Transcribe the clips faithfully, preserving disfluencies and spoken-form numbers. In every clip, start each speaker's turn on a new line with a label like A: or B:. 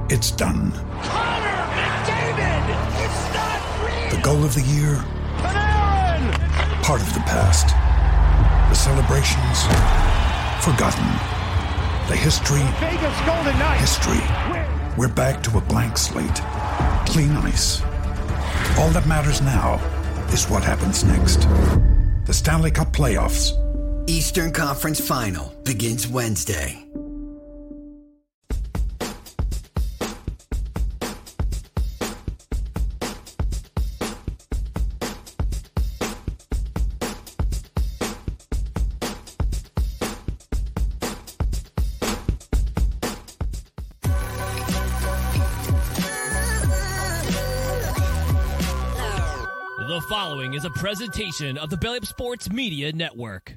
A: It's done.
B: Connor McDavid! It's not real!
A: The goal of the year?
B: Panarin!
A: Part of the past. The celebrations? Forgotten. The history?
B: Vegas Golden Knights!
A: History. We're back to a blank slate. Clean ice. All that matters now is what happens next. The Stanley Cup playoffs.
C: Eastern Conference Final begins Wednesday.
D: The following is a presentation of the Belly Up Sports Media Network.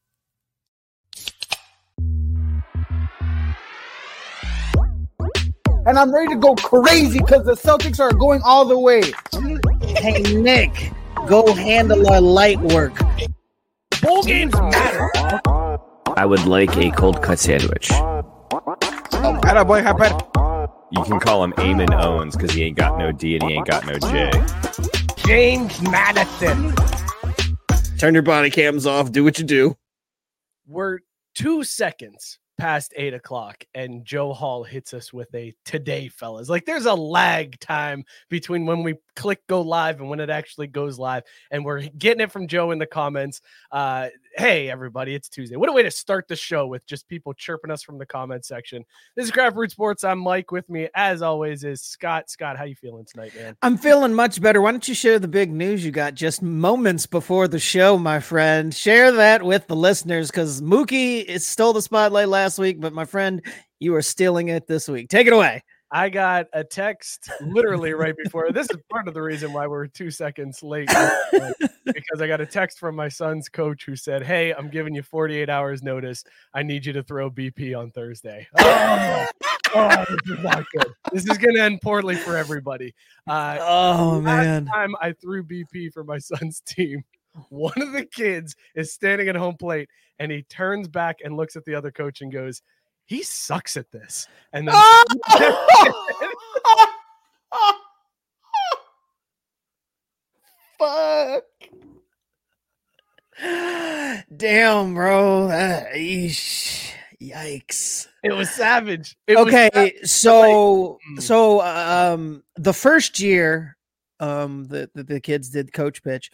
E: And I'm ready to go crazy because the Celtics are going all the way.
F: Hey, Nick, go handle our light work.
D: Bowl games matter.
G: I would like a cold cut sandwich.
E: Atta boy, happen.
G: You can call him Eamon Owens because he ain't got no D and he ain't got no J.
E: James Madison.
F: Turn your body cams off. Do what you do.
H: We're two seconds past eight o'clock and Joe Hall hits us with a today, fellas. Like there's a lag time between when we click go live and when it actually goes live. And we're getting it from Joe in the comments. Uh, hey, everybody, it's Tuesday. What a way to start the show with just people chirping us from the comment section. This is Craft Root Sports. I'm Mike. With me, as always, is Scott. Scott, how you feeling tonight, man?
F: I'm feeling much better. Why don't you share the big news you got just moments before the show, my friend? Share that with the listeners because Mookie is stole the spotlight last week, but my friend, you are stealing it this week. Take it away.
H: I got a text literally right before. This is part of the reason why we're two seconds late because I got a text from my son's coach who said, "Hey, I'm giving you forty-eight hours notice. I need you to throw B P on Thursday." Oh, oh this is not good. This is going to end poorly for everybody. Uh,
F: oh, man.
H: Last time I threw B P for my son's team, one of the kids is standing at home plate and he turns back and looks at the other coach and goes, "He sucks at this." And then
F: fuck. Damn, bro. That, eesh. Yikes.
H: It was savage. It
F: okay,
H: was savage.
F: so so um the first year um the, the the kids did coach pitch.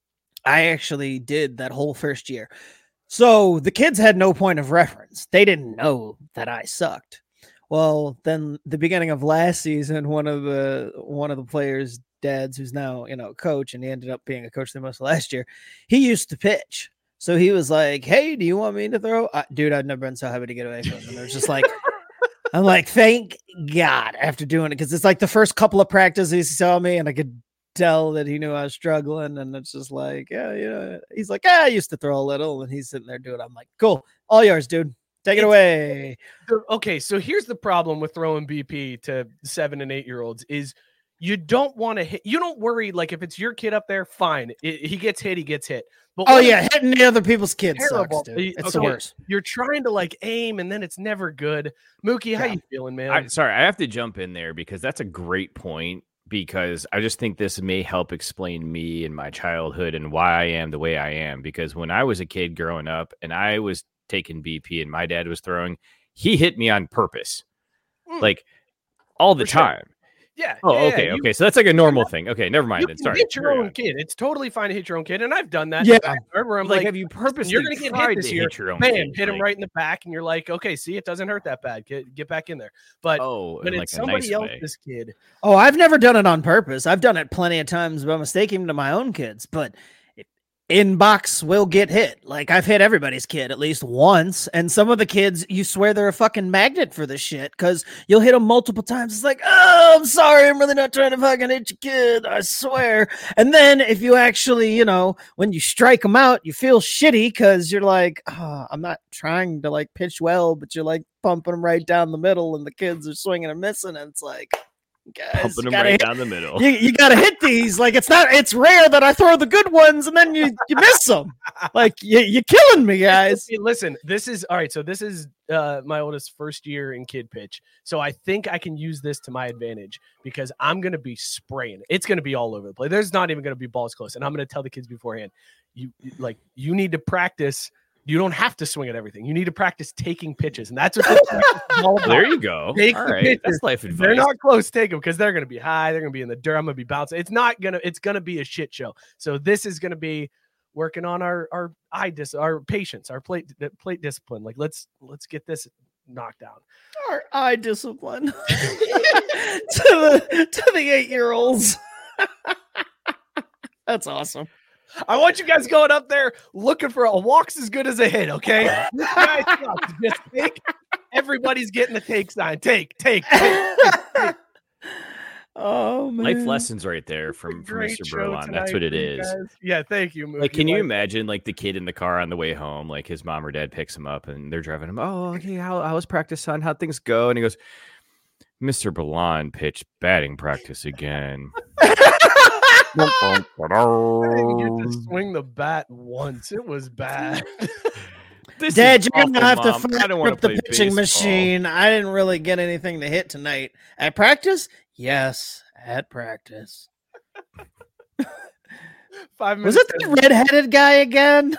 F: I actually did that whole first year. So the kids had no point of reference. They didn't know that I sucked. Well, then the beginning of last season, one of the one of the players' dads, who's now, you know, coach, and he ended up being a coach the most last year, he used to pitch. So he was like, "Hey, do you want me to throw?" Uh, dude, I've never been so happy to get away from him. It was just like, I'm like, thank God after doing it, because it's like the first couple of practices he saw me, and I could tell that he knew I was struggling, and it's just like, yeah, you know, he's like, ah, I used to throw a little, and he's sitting there doing it. I'm like, cool, all yours, dude. Take it
H: It's,
F: away.
H: Okay, so here's the problem with throwing B P to seven and eight year olds is you don't want to hit. You don't worry. Like if it's your kid up there, fine. It, he gets hit, he gets hit. But
F: oh yeah, hitting the other people's kids
H: terrible.
F: sucks, dude. It's
H: okay,
F: the worst.
H: You're trying to like aim, and then it's never good. Mookie, how yeah. you feeling, man?
G: I, sorry, I have to jump in there because that's a great point. Because I just think this may help explain me and my childhood and why I am the way I am. Because when I was a kid growing up and I was taking B P and my dad was throwing, he hit me on purpose, mm. like all the
H: For
G: time.
H: Sure. Yeah.
G: Oh,
H: yeah,
G: okay.
H: yeah.
G: Okay. So that's like a normal thing. Okay. Never mind.
H: You
G: then.
H: can
G: Sorry.
H: hit your own kid. It's totally fine to hit your own kid. And I've done that.
F: Yeah.
H: Where I'm
G: like,
H: like,
G: have you purposely
H: you're going to get hit this year.
G: Hit your own
H: Man,
G: kid,
H: hit him
G: like,
H: right in the back. And you're like, okay, see, it doesn't hurt that bad. Get, get back in there. But
G: oh,
H: when
G: like
H: it's somebody
G: nice
H: else's
G: way.
H: kid.
F: Oh, I've never done it on purpose. I've done it plenty of times by mistake, even to my own kids. But inbox will get hit. Like I've hit everybody's kid at least once. And some of the kids, you swear they're a fucking magnet for this shit because you'll hit them multiple times. It's like, oh, I'm sorry. I'm really not trying to fucking hit your kid. I swear. And then if you actually, you know, when you strike them out, you feel shitty because you're like, oh, I'm not trying to like pitch well, but you're like pumping them right down the middle and the kids are swinging and missing. And it's like, Guys,
G: Pumping
F: you
G: them
F: gotta
G: right
F: hit-
G: down the middle.
F: You, you gotta hit these. Like it's not. It's rare that I throw the good ones and then you, you miss them. Like you, you're killing me, guys.
H: Hey, listen, this is all right. So this is uh, my oldest first year in kid pitch. So I think I can use this to my advantage because I'm gonna be spraying. It's gonna be all over the place. There's not even gonna be balls close, and I'm gonna tell the kids beforehand. You like you need to practice. You don't have to swing at everything. You need to practice taking pitches, and that's what this practice is all about.
G: There you go.
H: Take
G: All
H: the
G: right,
H: pitches.
G: that's life advice.
H: They're not close. Take them because they're going to be high. They're going to be in the dirt. I'm going to be bouncing. It's not gonna. It's going to be a shit show. So this is going to be working on our our eye dis our patience, our plate plate discipline. Like let's let's get this knocked down.
F: Our eye discipline to the to the eight year olds. That's awesome.
H: I want you guys going up there looking for a walk's as good as a hit, okay? You guys suck. Just take. Everybody's getting the take sign. Take, take, take, take, take.
F: Oh man,
G: Life lessons right there from, from
H: Great
G: Mister
H: show
G: Burlon. That's
H: tonight,
G: what it
H: you
G: is.
H: guys. Yeah, thank you, Mookie.
G: Like, can you
H: Like,
G: imagine like the kid in the car on the way home, like his mom or dad picks him up and they're driving him. Oh, okay. How, how was practice, son? How'd things go? And he goes, Mister Burlon pitched batting practice again.
H: I didn't get to swing the bat once. It was bad.
G: This
F: Dad,
G: is
F: you're gonna
G: awful,
F: have to
G: Mom. I
F: fire
G: don't want
F: up
G: to
F: the
G: play
F: pitching
G: baseball.
F: machine. I didn't really get anything to hit tonight. At practice? Yes, at practice.
H: Five
F: Was
H: minutes.
F: it the redheaded guy again?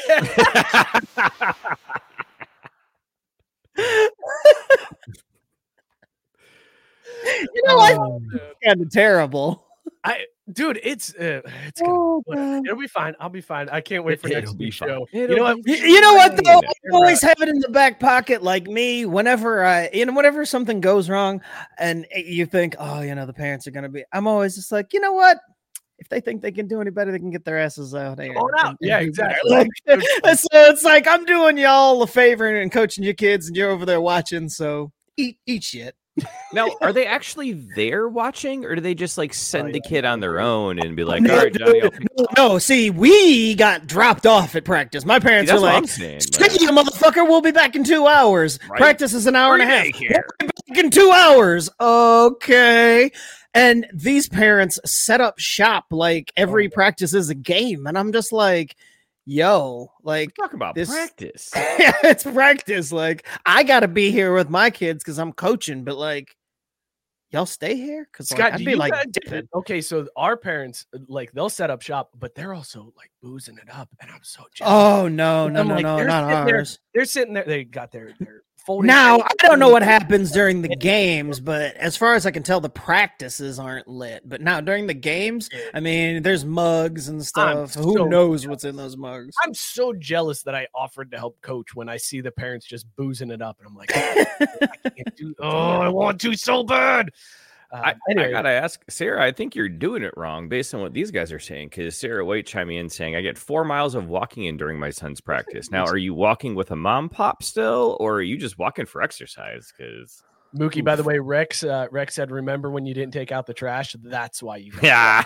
F: You know, I
H: Oh,
F: kind of terrible.
H: I, dude, it's uh, it's gonna,
F: Oh,
H: whatever.
F: God.
H: It'll be fine. I'll be fine. I can't wait for
G: It-
H: next
G: it'll be
H: week's
G: fine.
H: show.
G: It'll
H: You know what?
G: be
F: You, you know what though? I
H: You're
F: always have it in the back pocket, like me. Whenever I, you know, whenever something goes wrong, and you think, oh, you know, the parents are gonna be. I'm always just like, you know what? If they think they can do any better, they can get their asses out there.
H: Going out.
F: and-
H: Yeah,
F: and do
H: exactly.
F: better. Like, so it's like I'm doing y'all a favor and coaching your kids, and you're over there watching. So eat, eat shit.
G: Now, are they actually there watching, or do they just like send
H: Oh,
G: the
H: yeah.
G: kid on their own and be like,
F: No,
G: all right, Johnny, I'll pick
F: no, no, see, we got dropped off at practice. My parents
G: That's
F: were
G: what
F: like,
G: I'm saying.
F: "See you, motherfucker. We'll be back in two hours.
G: Right.
F: Practice is an hour and a half.
G: Free daycare.
F: We'll be back in two hours. Okay." And these parents set up shop like every
H: Oh.
F: practice is a game, and I'm just like, "Yo, like
G: Talk about
F: this-
G: practice.
F: it's practice. Like I got to be here with my kids because I'm coaching, but like." Y'all stay here because
H: Scott,
F: like, I'd
H: do
F: be
H: you
F: like,
H: guys-
F: dipping.
H: okay, so our parents like they'll set up shop, but they're also like boozing it up, and I'm so jealous.
F: "Oh no, no,
H: I'm
F: no,
H: like,
F: no,
H: they're
F: not
H: sitting there-
F: ours."
H: They're sitting there. They got their their folding.
F: Now
H: chairs.
F: I don't know what happens during the games, but as far as I can tell, the practices aren't lit. But now during the games, I mean, there's mugs and stuff. Who
H: so
F: knows what's in those mugs?
H: I'm so jealous that I offered to help coach when I see the parents just boozing it up, and I'm like, I can't do. Oh, I want to so bad. Uh,
G: I,
H: anyway,
G: I gotta ask Sarah. I think you're doing it wrong based on what these guys are saying. Because Sarah White chiming in saying, "I get four miles of walking in during my son's practice." Now, are you walking with a mom pop still, or are you just walking for exercise? Because
H: Mookie, by the way, Rex uh, Rex said, "Remember when you didn't take out the trash? That's why you." got
G: yeah,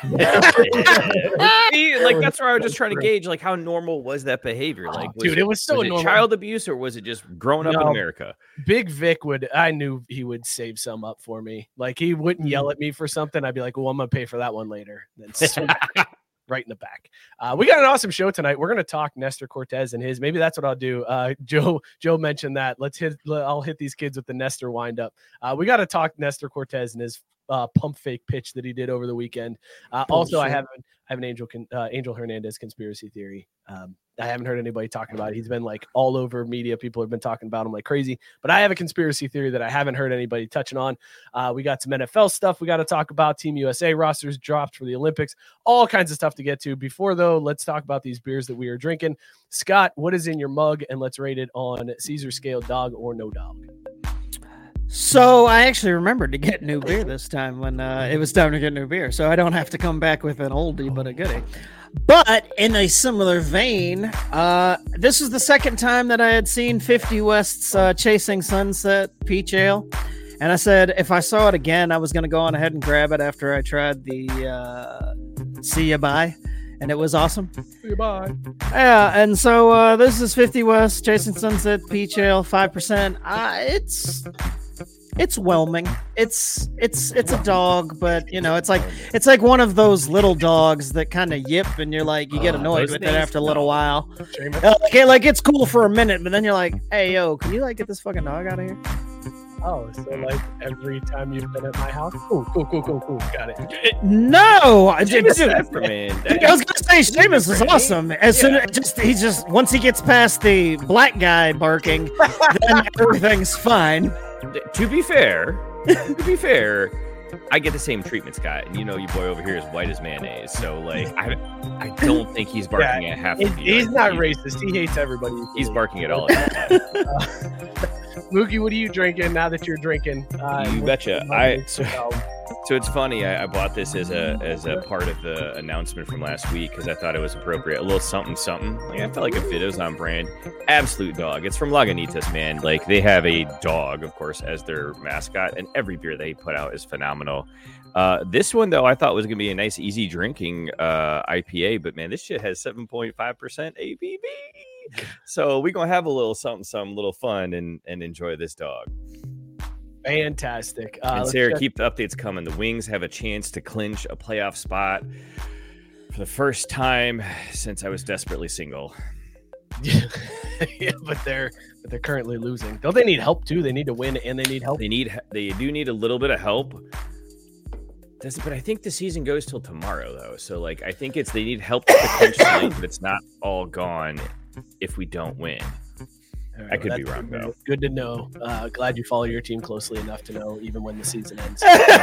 G: See, like that's where I was just trying to gauge, like how normal was that behavior? Like,
H: Oh, dude, it was so
G: it
H: normal.
G: child abuse, or was it just growing up in
H: No.
G: America?
H: Big Vic would. I knew he would save some up for me. Like he wouldn't yell at me for something. I'd be like, "Well, I'm gonna pay for that one later." Then swing it right in the back. Uh, we got an awesome show tonight. We're gonna talk Nestor Cortez and his. Maybe that's what I'll do. Uh, Joe Joe mentioned that. Let's hit. I'll hit these kids with the Nestor wind up. Uh, we got to talk Nestor Cortez and his uh, pump fake pitch that he did over the weekend. Uh, also, I
F: Bullshit.
H: have I have an Angel con- uh, Angel Hernandez conspiracy theory. Um, I haven't heard anybody talking about it. He's been like all over media. People have been talking about him like crazy. But I have a conspiracy theory that I haven't heard anybody touching on. Uh, we got some N F L stuff we got to talk about. Team U S A rosters dropped for the Olympics. All kinds of stuff to get to. Before though, let's talk about these beers that we are drinking. Scott, what is in your mug? And let's rate it on Caesar scale, dog or no dog.
F: So I actually remembered to get new beer this time when uh, it was time to get new beer, so I don't have to come back with an oldie but a goodie. But in a similar vein, uh, this is the second time that I had seen fifty West's uh, Chasing Sunset Peach Ale, and I said if I saw it again, I was going to go on ahead and grab it after I tried the uh, See Ya Bye, and it was awesome.
H: Goodbye.
F: Yeah, and so uh, this is fifty West Chasing Sunset Peach Ale, five percent. Uh, it's it's whelming. It's it's it's a dog, but you know, it's like it's like one of those little dogs that kind of yip, and you're like, you get annoyed with it after a little while. Uh, like, like it's cool for a minute, but then you're like, hey yo, can you like get this fucking dog out of here?
H: Oh, so like every time you've been at my house, cool, cool, cool, cool, cool, got it.
F: No, I dude,
G: Seamus
F: dude,
G: is different, man.
F: I was gonna say Seamus is awesome. As soon as just he just once he gets past the black guy barking, then everything's fine.
G: To be fair, to be fair, I get the same treatment, Scott. And you know, your boy over here is white as mayonnaise. So like, I, I don't think he's barking
H: Yeah,
G: at half.
H: He's,
G: of you.
H: he's
G: Like,
H: not
G: he-
H: racist. He hates everybody.
G: He's barking at all.
H: Mookie, what are you drinking now that you're drinking? Uh,
G: You betcha. I so,
H: so,
G: so it's funny. I, I bought this as a as a part of the announcement from last week because I thought it was appropriate. A little something something. Like I felt like it fit. It was on brand. Absolute dog. It's from Lagunitas, man. Like they have a dog, of course, as their mascot, and every beer they put out is phenomenal. Uh, this one though, I thought was gonna be a nice, easy drinking uh, I P A, but man, this shit has seven point five percent A B V. So we're gonna have a little something, some little fun, and and enjoy this dog.
H: fantastic. Uh,
G: and
H: let's
G: Sarah,
H: check-
G: keep the updates coming. The Wings have a chance to clinch a playoff spot for the first time since I was desperately single.
H: yeah, but they're but they're currently losing. Don't they need help too? They need to win and they need help.
G: They need, they do need a little bit of help. Does, but I think the season goes till tomorrow, though. So, like, I think it's they need help to clinch tonight, but it's not all gone if we don't win.
H: All
G: I could be
H: that's
G: wrong,
H: good,
G: though.
H: Good to know. Uh, glad you follow your team closely enough to know even when the season ends.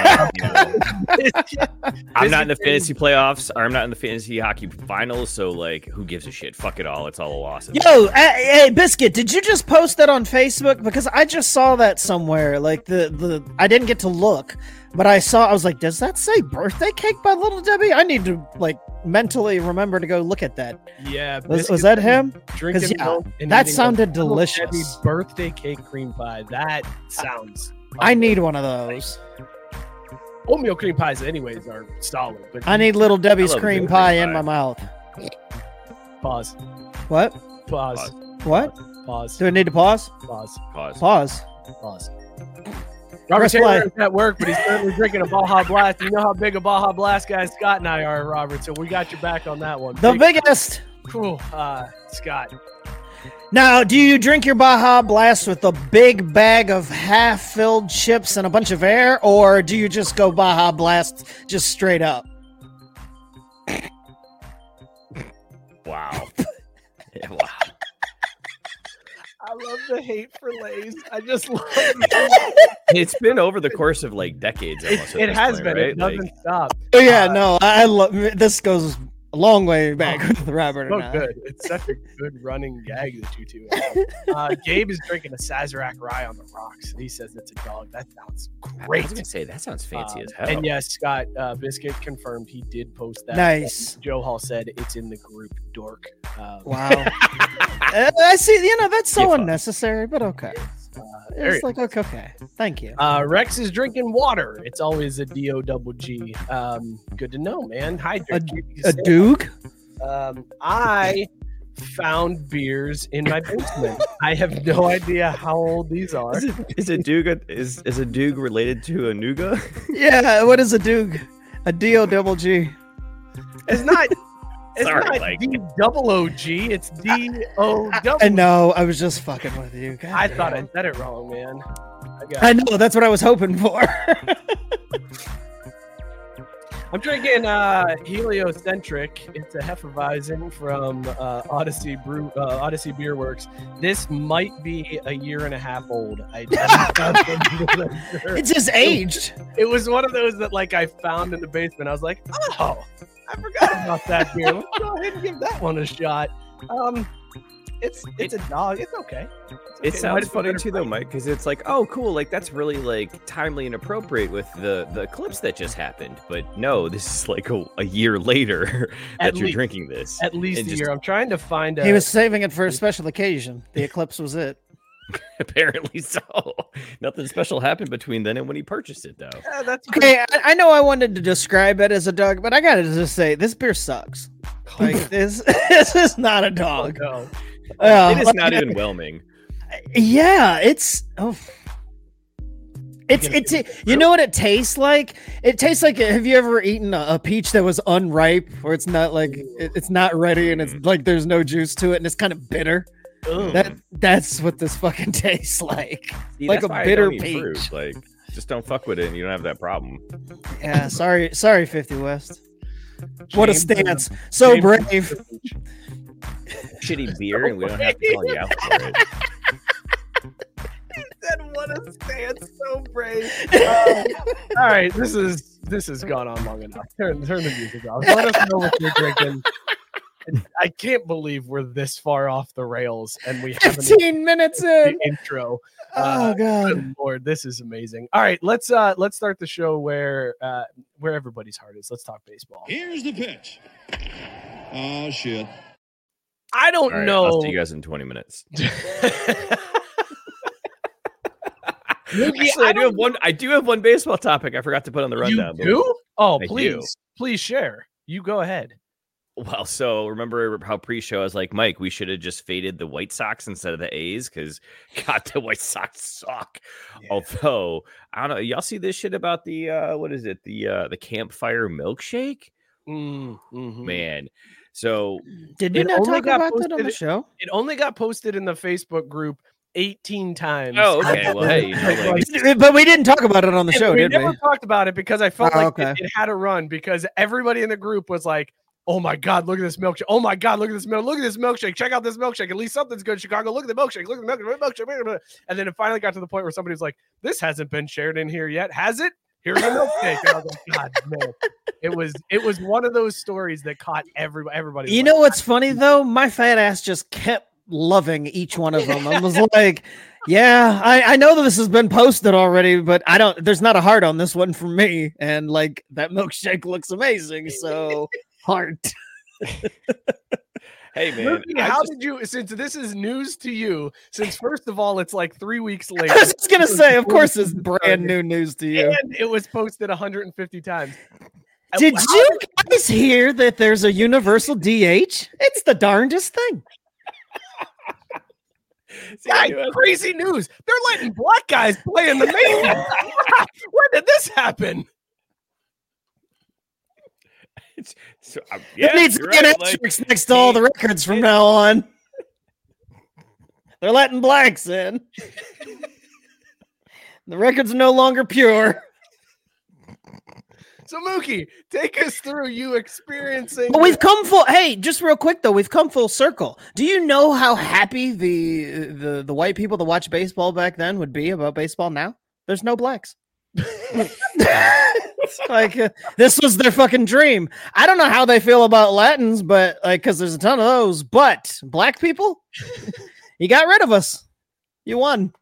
G: I'm not in the fantasy playoffs, or I'm not in the fantasy hockey finals, so like, who gives a shit? Fuck it all. It's all a loss.
F: Yo, hey, hey, Biscuit, did you just post that on Facebook? Because I just saw that somewhere. Like the the I didn't get to look, but I saw. I was like, does that say birthday cake by Little Debbie? I need to like mentally remember to go look at that.
H: Yeah,
F: Was, was that him?
H: Drinking
F: 'Cause, yeah,
H: milk and
F: that
H: eating
F: sounded
H: a Little
F: delicious.
H: Debbie birthday cake cream pie. That sounds.
F: I need one of those.
H: Oatmeal cream pies, anyways, are solid. But
F: I need Little Debbie's
G: love a
F: cream
G: good
F: pie
G: cream
F: in
G: pie.
F: my mouth.
H: pause,
F: What?
H: pause,
F: What?
H: pause,
F: Do I need to pause?
H: pause,
G: Pause.
F: Pause.
H: pause. Robert
F: Press
H: Taylor
F: play.
H: is at work, but he's currently drinking a Baja Blast. You know how big a Baja Blast guy Scott and I are, Robert. So we got your back on that one.
F: The
H: Big-
F: biggest.
H: Cool, uh, Scott.
F: Now, do you drink your Baja Blast with a big bag of half-filled chips and a bunch of air, or do you just go Baja Blast just straight up?
G: Wow. Yeah, wow.
H: I love the hate for Lay's. I just love
G: It's been over the course of like decades.
H: it.
G: Almost at
H: It
G: this
H: has
G: point,
H: been.
G: right?
H: It doesn't
G: Like,
H: stop.
F: Oh, yeah,
H: Uh,
F: no, I, I love this. Goes a long way back with Robert
H: So
F: and I.
H: good. It's such a good running gag that you two have. Uh, Gabe is drinking a Sazerac Rye on the rocks. He says it's a dog. That sounds
G: I
H: great.
G: was gonna say that sounds fancy
H: Um,
G: as hell.
H: And yes, Scott uh, Biscuit confirmed he did post that.
F: Nice.
H: Joe Hall said it's in the group dork. Um,
F: Wow. Uh, I see. You know that's so
G: Give up.
F: unnecessary, but okay.
H: uh, there
F: It's
H: it
F: like okay, okay. Thank you.
H: Uh, Rex is drinking water. It's always a D O double G. Um, good to know, man. Hydrate.
F: A, a Duke.
H: Um, I found beers in my basement. I have no idea how old these are.
G: Is, it, is a Doog a, is is a Doog related to a Nuga?
F: Yeah. What is a Duke? A D O double G.
H: It's not. It's
G: Sorry,
H: not
G: Mike.
H: D double O G. It's D O
F: I
H: double.
F: know. I was just fucking with you. God
H: I
F: damn.
H: thought I said it wrong, man. I got.
F: I know. That's what I was hoping for.
H: I'm drinking uh, Heliocentric. It's a Hefeweizen from uh, Odyssey Brew, uh, Odyssey Beer Works. This might be a year and a half old. I sure.
F: It's just aged.
H: It was one of those that like I found in the basement. I was like, oh, I forgot about that beer. Let's go ahead and give that one a shot. Um, it's it's a dog. It's okay. It's okay.
G: It
H: Might
G: sounds
H: have
G: funny
H: been
G: too,
H: better
G: though, Mike, because it's like, oh, cool, like that's really like timely and appropriate with the the eclipse that just happened. But no, this is like a, a year later that
H: At
G: you're
H: least-
G: drinking this.
H: At least
G: And
H: a
G: just-
H: year. I'm trying to find a.
F: He was saving it for a special occasion. The eclipse was it.
G: Apparently so. Nothing special happened between then and when he purchased it, though.
H: Yeah, that's
F: Okay, I, I know I wanted to describe it as a dog, but I gotta just say this beer sucks. Like this, this is not a
H: Oh,
F: dog.
H: no.
F: Uh,
G: It is not even whelming.
F: Yeah, it's oh, It's it's it, you know what it tastes like? It tastes like, have you ever eaten a, a peach that was unripe, or it's not like it, it's not ready and it's like there's no juice to it and it's kind of bitter?
G: Ugh.
F: That that's what this fucking tastes like.
G: See,
F: like a
G: that's why I
F: bitter
G: don't eat
F: peach.
G: fruit. Like, just don't fuck with it, and you don't have that problem.
F: Yeah, sorry, sorry, fifty West. What a
H: James
F: stance!
H: is-
F: So
H: James
F: brave.
G: Shitty beer, and we don't have to call you out for it.
H: Said what a stance, so brave. Uh, all right, this is this has gone on long enough. Turn turn the music off. Let us know what you're drinking. I can't believe we're this far off the rails and we haven't
F: Fifteen minutes in.
H: the intro.
F: Oh
H: Uh,
F: god.
H: Good Lord, this is amazing. All right, let's uh let's start the show where uh where everybody's heart is. Let's talk baseball.
B: Here's the pitch. Oh, shit.
H: I don't
G: All right,
H: know.
G: I'll see you guys in twenty minutes.
H: Mookie,
G: Actually, I,
H: I
G: do
H: don't
G: have one. I do have one baseball topic I forgot to put on the rundown.
H: You do? Oh,
G: I
H: please,
G: do.
H: please share. You go ahead.
G: Well, so remember how pre-show I was like, Mike, we should have just faded the White Sox instead of the A's because God, the White Sox suck. Yeah. Although I don't know, y'all see this shit about the uh, what is it? The uh, the campfire milkshake?
H: Mm, mm-hmm.
G: Man, so
F: Did you
H: It
F: not
H: only
F: talk
H: got
F: about that on
H: posted-
F: the show?
H: It only got posted in the Facebook group eighteen times.
G: oh, okay. Well, hey, you know, like,
F: But we didn't talk about it on the show,
H: we
F: did
H: never
F: we?
H: talked about it because I felt
F: Oh,
H: like
F: okay.
H: it, it had a run because everybody in the group was like, "Oh my God, look at this milkshake! Oh my God, look at this milk! Look at this milkshake! Check out this milkshake! At least something's good, Chicago! Look at the milkshake! Look at the milkshake! milkshake. And then it finally got to the point where somebody was like, "This hasn't been shared in here yet, has it? Here's a milkshake!" And I was like, "God, man!" It was it was one of those stories that caught everybody. Everybody.
F: You
H: was
F: know
H: like,
F: what's funny though? My fat ass just kept loving each one of them. I was like, yeah, I, I know that this has been posted already, but I don't, there's not a heart on this one for me. And like that milkshake looks amazing. So heart.
G: hey man,
H: Mookie,
G: I
H: how
G: just-
H: did you? Since this is news to you, since first of all, it's like three weeks later.
F: I was just going to say, of course, it's
H: before
F: brand new news to you.
H: and it was posted one hundred fifty times.
F: Did
H: How
F: you guys hear that there's a universal D H? It's the darndest thing.
G: See, I
H: Guys,
G: knew I was-
H: crazy news. They're letting black guys play in the majors. When did this happen?
G: It's- so, uh, yeah,
F: it needs to
G: you're
F: be an
G: right, like,
F: asterisk next to all the records from now on. They're letting blacks in. The records are no longer pure.
H: So Mookie, take us through you experiencing.
F: But we've come full. Hey, just real quick though, we've come full circle. Do you know how happy the the the white people that watch baseball back then would be about baseball now? There's no blacks. It's like uh, this was their fucking dream. I don't know how they feel about Latins, but like because there's a ton of those. But black people, you got rid of us. You won.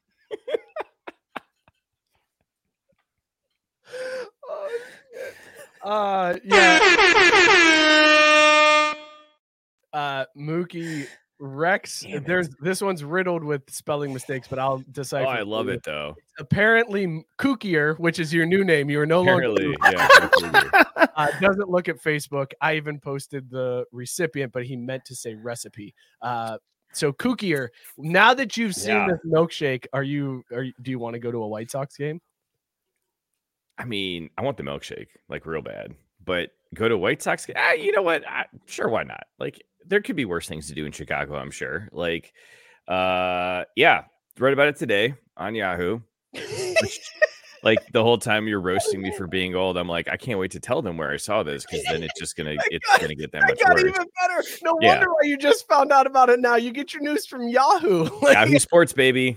H: Uh, yeah. Uh, Mookie Rex.
G: Damn it.
H: There's this one's riddled with spelling mistakes, but I'll decipher.
G: Oh, I
H: for
G: love
H: you.
G: it though.
H: Apparently, Kookier, which is your new name, you are no longer.
G: Apparently, yeah.
H: Uh, doesn't look at Facebook. I even posted the recipient, but he meant to say recipe. Uh, so Kookier, now that you've seen
G: Yeah.
H: this milkshake, are you? Are you, do you want to go to a White Sox game?
G: I mean, I want the milkshake like real bad, but go to White Sox. Ah, you know what? I, sure, why not? Like, there could be worse things to do in Chicago. I'm sure. Like, uh, yeah, read about it today on Yahoo. Which, like the whole time you're roasting me for being old, I'm like, I can't wait to tell them where I saw this because then it's just gonna it's
H: got-
G: gonna get that
H: I
G: much
H: got
G: worse.
H: even better. No
G: Yeah.
H: wonder why you just found out about it now. You get your news from Yahoo. Like,
G: Yahoo Sports, baby.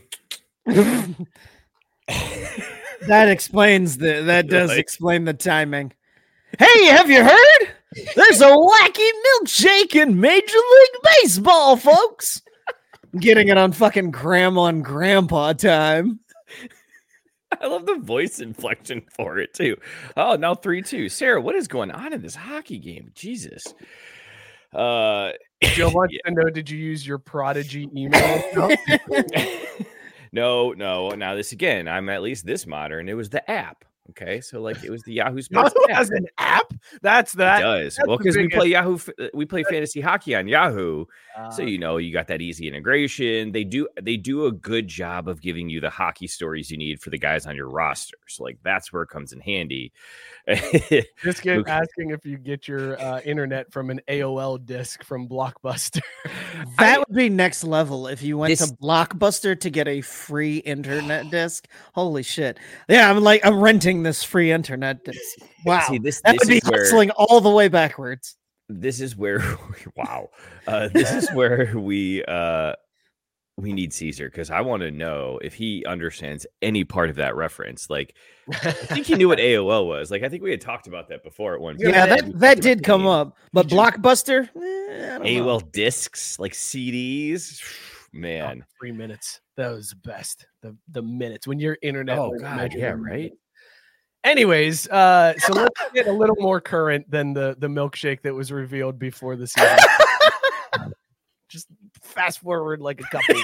F: That explains the. That does
G: Like-
F: explain the timing. Hey, have you heard? There's a wacky milkshake in Major League Baseball, folks. Getting it on fucking grandma and grandpa time.
G: I love the voice inflection for it too. Oh, now three two. Sarah, what is going on in this hockey game? Jesus. Uh,
H: Joe wants to know, did you use your Prodigy email? No.
G: no, no. Now this again, I'm at least this modern. It was the app. Okay, so like it was the Yahoo Sports
H: Yahoo
G: app.
H: has an app. That's that.
G: It does.
H: That's
G: Well,
H: the
G: because we
H: biggest-
G: play Yahoo, we play fantasy hockey on Yahoo,
H: Uh,
G: so you know you got that easy integration. They do they do a good job of giving you the hockey stories you need for the guys on your roster. So like that's where it comes in handy.
H: Just get
G: Okay.
H: asking if you get your uh, internet from an A O L disc from Blockbuster.
F: That would be next level if you went
G: This-
F: to Blockbuster to get a free internet disc. Holy shit. Yeah, I'm like, I'm renting this free internet disc. Wow.
G: See, this
F: that
G: this
F: would be
G: is where
F: hustling all the way backwards.
G: this is where wow, uh, this is where we uh we need Caesar because I want to know if he understands any part of that reference. Like, I think he knew what A O L was. Like, I think we had talked about that before at one point.
F: Yeah, that, that did come up. But Blockbuster, eh, I don't
G: A O L
F: know.
G: discs, like C Ds. Man,
H: Three minutes. That was the best. The the minutes when your internet.
G: oh
H: was
G: god,
H: measured
G: yeah,
H: in
G: right.
H: minutes. Anyways, uh, so let's get a little more current than the the milkshake that was revealed before the season. Just fast forward like a couple.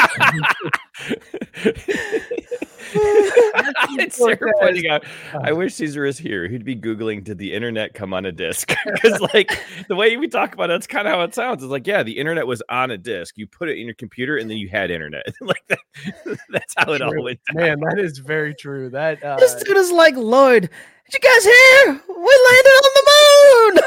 G: It's terrifying. I, I wish Caesar is here. He'd be Googling, did the internet come on a disc? Because, like, the way we talk about it, that's kind of how it sounds. It's like, yeah, the internet was on a disc. You put it in your computer and then you had internet. Like, that, that's how it all went down.
H: Man, that is very true. That uh,
F: This dude is like, Lloyd, did you guys hear? We landed on the moon.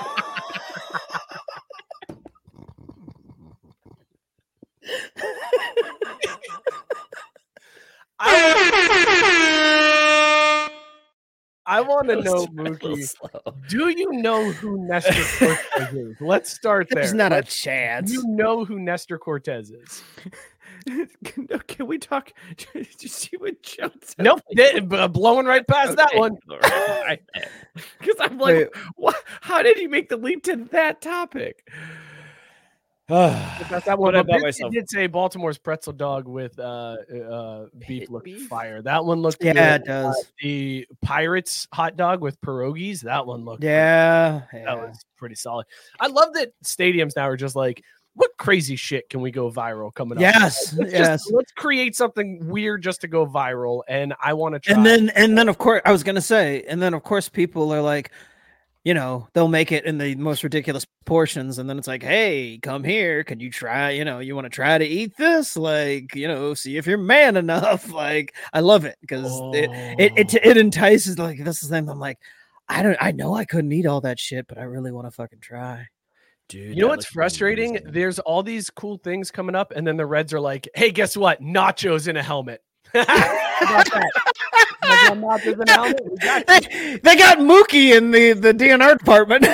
H: I want to
G: That
H: know,
G: was a little
H: Mookie.
G: slow.
H: Do you know who Nestor Cortez is? Let's start there.
F: There's not a
H: Let's-
F: chance.
H: You know who Nestor Cortez is?
G: Can, can we talk? Did you see what Joe said?
H: Nope, did, but blowing right past that
G: Okay,
H: one.
G: Because I'm like,
F: Wait.
G: what? How did he make the leap to that topic?
H: That's that one.
G: But I
H: But
G: bought
H: Biscuit
G: myself-
H: did say Baltimore's pretzel dog with uh, uh, beef
G: Pit
H: looked
G: beef?
H: fire. That one looked
F: Yeah,
H: good.
F: it does.
H: Uh, the Pirates hot dog with pierogies. That one looked
F: Yeah.
H: pretty-
F: yeah.
H: that was pretty solid. I love that stadiums now are just like, what crazy shit can we go viral coming up?
F: Yes.
H: Let's,
F: Yes.
H: just, let's create something weird just to go viral, and I want to try.
F: And then, and then, of course, I was gonna say, and then, of course, people are like, you know, they'll make it in the most ridiculous portions, and then it's like, hey, come here, can you try? You know, you want to try to eat this? Like, you know, see if you're man enough. Like, I love it because it, it it it entices. Like, this is them. I'm like, I don't, I know I couldn't eat all that shit, but I really want to fucking try.
G: Dude,
H: You know
G: that
H: what's
G: looks
H: frustrating?
G: amazing.
H: There's all these cool things coming up, and then the Reds are like, "Hey, guess what? Nachos in a helmet." How about that? You guys want nachos in a helmet? We got you.
F: they, they got Mookie in the the D N R department.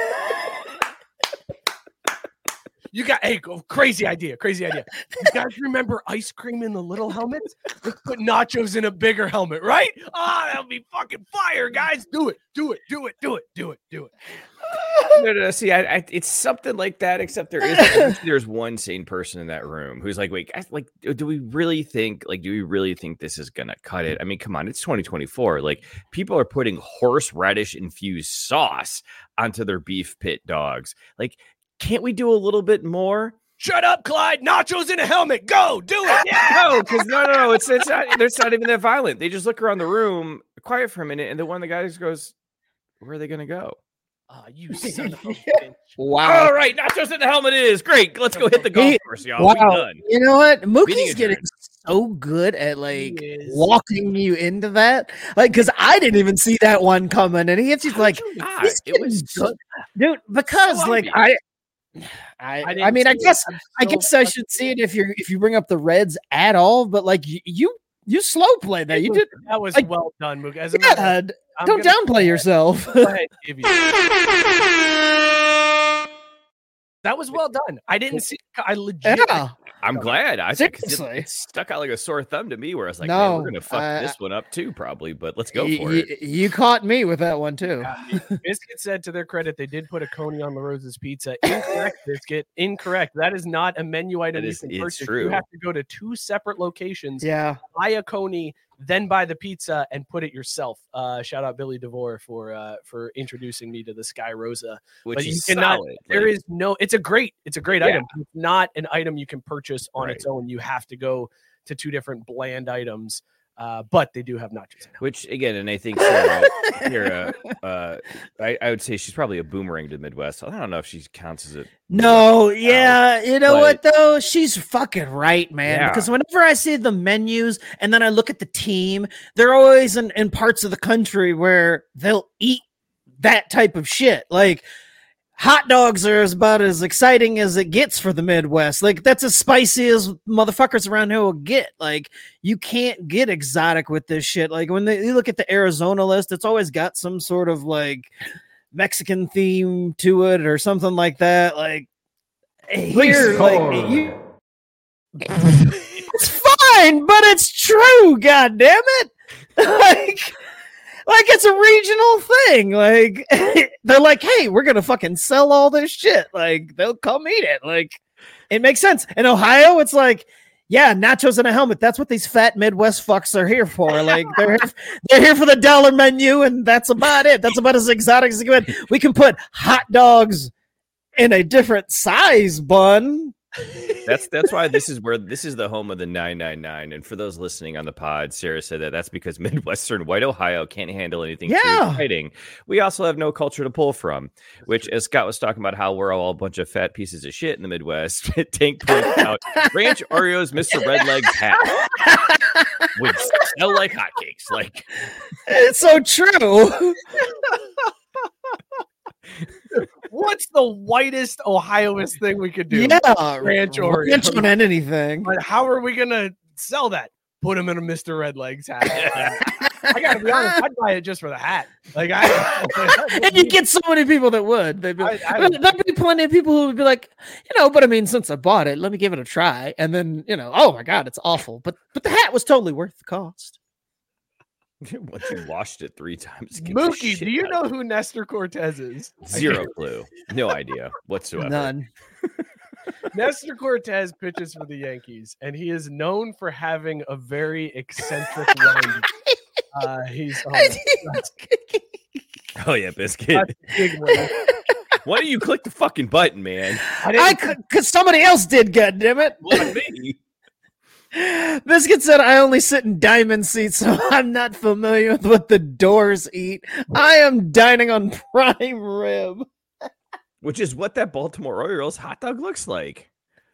H: You got hey, go crazy idea, crazy idea. You guys remember ice cream in the little helmets? Let's put nachos in a bigger helmet, right? Ah, that'll be fucking fire, guys. Do it, do it, do it, do it, do it, do it.
G: No, no, no. See, I, I, it's something like that, except there is I think there's one sane person in that room who's like, wait, guys, like, do do we really think, like, do we really think this is gonna cut it? I mean, come on, it's twenty twenty-four. Like, people are putting horseradish infused sauce onto their beef pit dogs. Like, can't we do a little bit more?
H: Shut up, Clyde. Nachos in a helmet. Go, do it. Yeah.
G: No, because no, no, no, it's it's not. It's not even that violent. They just look around the room, quiet for a minute, and then one of the guys goes, "Where are they gonna go?"
H: Ah, you son of a bitch.
F: Wow.
G: All right, nachos in the helmet it is great. Let's go hit the golf
F: He-
G: course, y'all.
F: Wow.
G: We done.
F: You know what?
G: Meeting
F: Mookie's getting
G: adjourned.
F: so good at like
H: He is.
F: walking you into that. Like, because I didn't even see that one coming, and he's just like,
G: God,
F: he's
G: it was
F: getting good. dude, because
G: so
F: like
G: obvious.
F: I, I,
H: I
F: I,
H: didn't
F: mean, I
H: see it.
F: guess,
H: I'm
F: I
H: so
F: guess I should see it if you're if you bring up the Reds at all. But like, you, you, you slow play that. You did,
H: That was
F: like,
H: well done, Mook. As a matter of
F: yeah.
H: fact, I'm
F: Don't
H: gonna
F: downplay yourself.
H: go ahead and give you- That was well done. I didn't see. I legit.
F: Yeah.
G: I'm glad. I think 'cause it,
F: Seriously.
G: it stuck out like a sore thumb to me, where I was like, "Man,
F: No,
G: we're gonna fuck
F: uh,
G: this one up too, probably." But let's go
F: Y-
G: for
F: y-
G: it.
F: You caught me with that one too.
H: Biscuit said, to their credit, they did put a Coney on LaRosa's pizza. Incorrect, Biscuit. Incorrect. That is not a menu item
G: That
H: you
G: is-
H: can
G: it's
H: purchase.
G: true.
H: You have to go to two separate locations,
F: Yeah.
H: buy a Coney, then buy the pizza and put it yourself. Uh, shout out Billy DeVore for uh, for introducing me to the Sky Rosa.
G: Which
H: but you
G: is
H: cannot-
G: solid.
H: There
G: Like,
H: is no. It's a great. It's a great
G: Yeah.
H: item. It's not an item you can purchase on
G: Right.
H: its own. You have to go to two different bland items. Uh, but they do have nachos.
G: Which again, and I think Sarah, Sarah uh, I, I would say she's probably a boomerang to the Midwest. I don't know if she counts as a
F: No, yeah, you know
G: but-
F: what though? She's fucking right, man.
G: Yeah.
F: Because whenever I see the menus and then I look at the team, they're always in, in parts of the country where they'll eat that type of shit. Like hot dogs are about as exciting as it gets for the Midwest. Like that's as spicy as motherfuckers around here will get. Like you can't get exotic with this shit. Like when they, you look at the Arizona list, it's always got some sort of like Mexican theme to it or something like that. Like here, like you, it's fine, but it's true. God damn it! like. Like it's a regional thing. Like they're like, hey, we're gonna fucking sell all this shit. Like they'll come eat it. Like it makes sense. In Ohio, it's like, yeah, nachos and a helmet. That's what these fat Midwest fucks are here for. Like they're here, they're here for the dollar menu, and that's about it. That's about as exotic as it can be. We can put hot dogs in a different size bun.
G: That's that's why this is where this is the home of the nine nine nine. And for those listening on the pod, Sarah said that that's because Midwestern white Ohio can't handle anything too
F: Yeah.
G: exciting. We also have no culture to pull from, which as Scott was talking about how we're all a bunch of fat pieces of shit in the Midwest. Tank points out Ranch Oreos Mister Redleg's hat would sell like hotcakes. Like
F: It's so true.
H: What's the whitest Ohioist thing we could do?
F: Yeah,
H: Ranch Oreos.
F: ranch on anything.
H: But how are we gonna sell that? Put him in a Mister Redlegs hat. I gotta be honest, I'd buy it just for the hat. Like I,
F: And you get so many people that would. They'd be like,
H: I- I-
F: there'd be plenty of people who would be like, you know, but I mean, since I bought it, let me give it a try. And then, you know, oh my God, it's awful. But but the hat was totally worth the cost.
G: once you washed it three times. get the
H: Mookie,
G: shit
H: do you
G: out
H: know
G: of
H: who Nestor Cortez is?
G: it. Zero clue. No idea whatsoever.
F: None.
H: Nestor Cortez pitches for the Yankees, and he is known for having a very eccentric wind. Uh, he's oh, that's,
G: Oh yeah, biscuit.
H: that's a big one.
G: Why don't you click the fucking button, man?
H: I
F: I
H: didn't,
F: could, because somebody else did, goddammit.
G: What me?
F: Biscuit said, I only sit in diamond seats, so I'm not familiar with what the Doors eat. I am dining on prime rib.
G: Which is what that Baltimore Orioles hot dog looks like.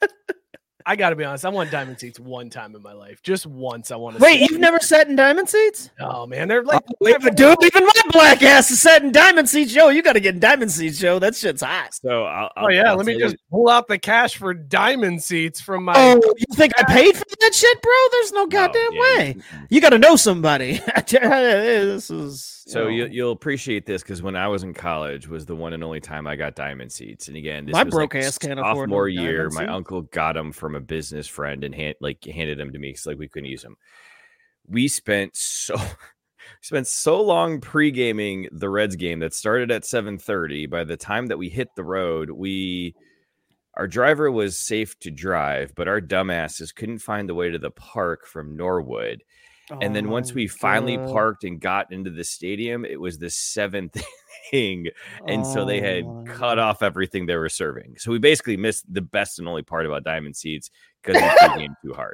H: I gotta be honest. I want diamond seats one time in my life, just once. I want to.
F: Wait, you've never sat in diamond seats?
H: Oh man, they're like,
F: Oh, wait, but dude, even my black ass is sat in diamond seats, yo. You got to get in diamond seats, yo. That shit's hot.
G: So I'll, I'll
H: oh yeah,
G: I'll
H: let me
G: tell
H: just
G: you-
H: pull out the cash for diamond seats from my.
F: Oh, you think I paid for that shit, bro? There's no goddamn
G: yeah,
F: way.
G: mm-mm.
F: You got to know somebody. this is
G: So
F: you
G: you,
F: know.
G: you'll appreciate this because when I was in college was the one and only time I got diamond seats. And again, this
F: My
G: was
F: broke
G: like
F: ass can't afford no
G: sophomore year.
F: diamond
G: My
F: seat.
G: uncle got them from a business friend and hand, like handed them to me because like we couldn't use them. We spent so spent so long pre-gaming the Reds game that started at seven thirty. By the time that we hit the road, we our driver was safe to drive, but our dumbasses couldn't find the way to the park from Norwood. And then once
F: Oh,
G: we finally
F: God.
G: parked and got into the stadium, it was the seventh inning. And so they had
F: Oh, my
G: cut
F: God.
G: off everything they were serving. So we basically missed the best and only part about diamond seats because we pre-gamed too hard.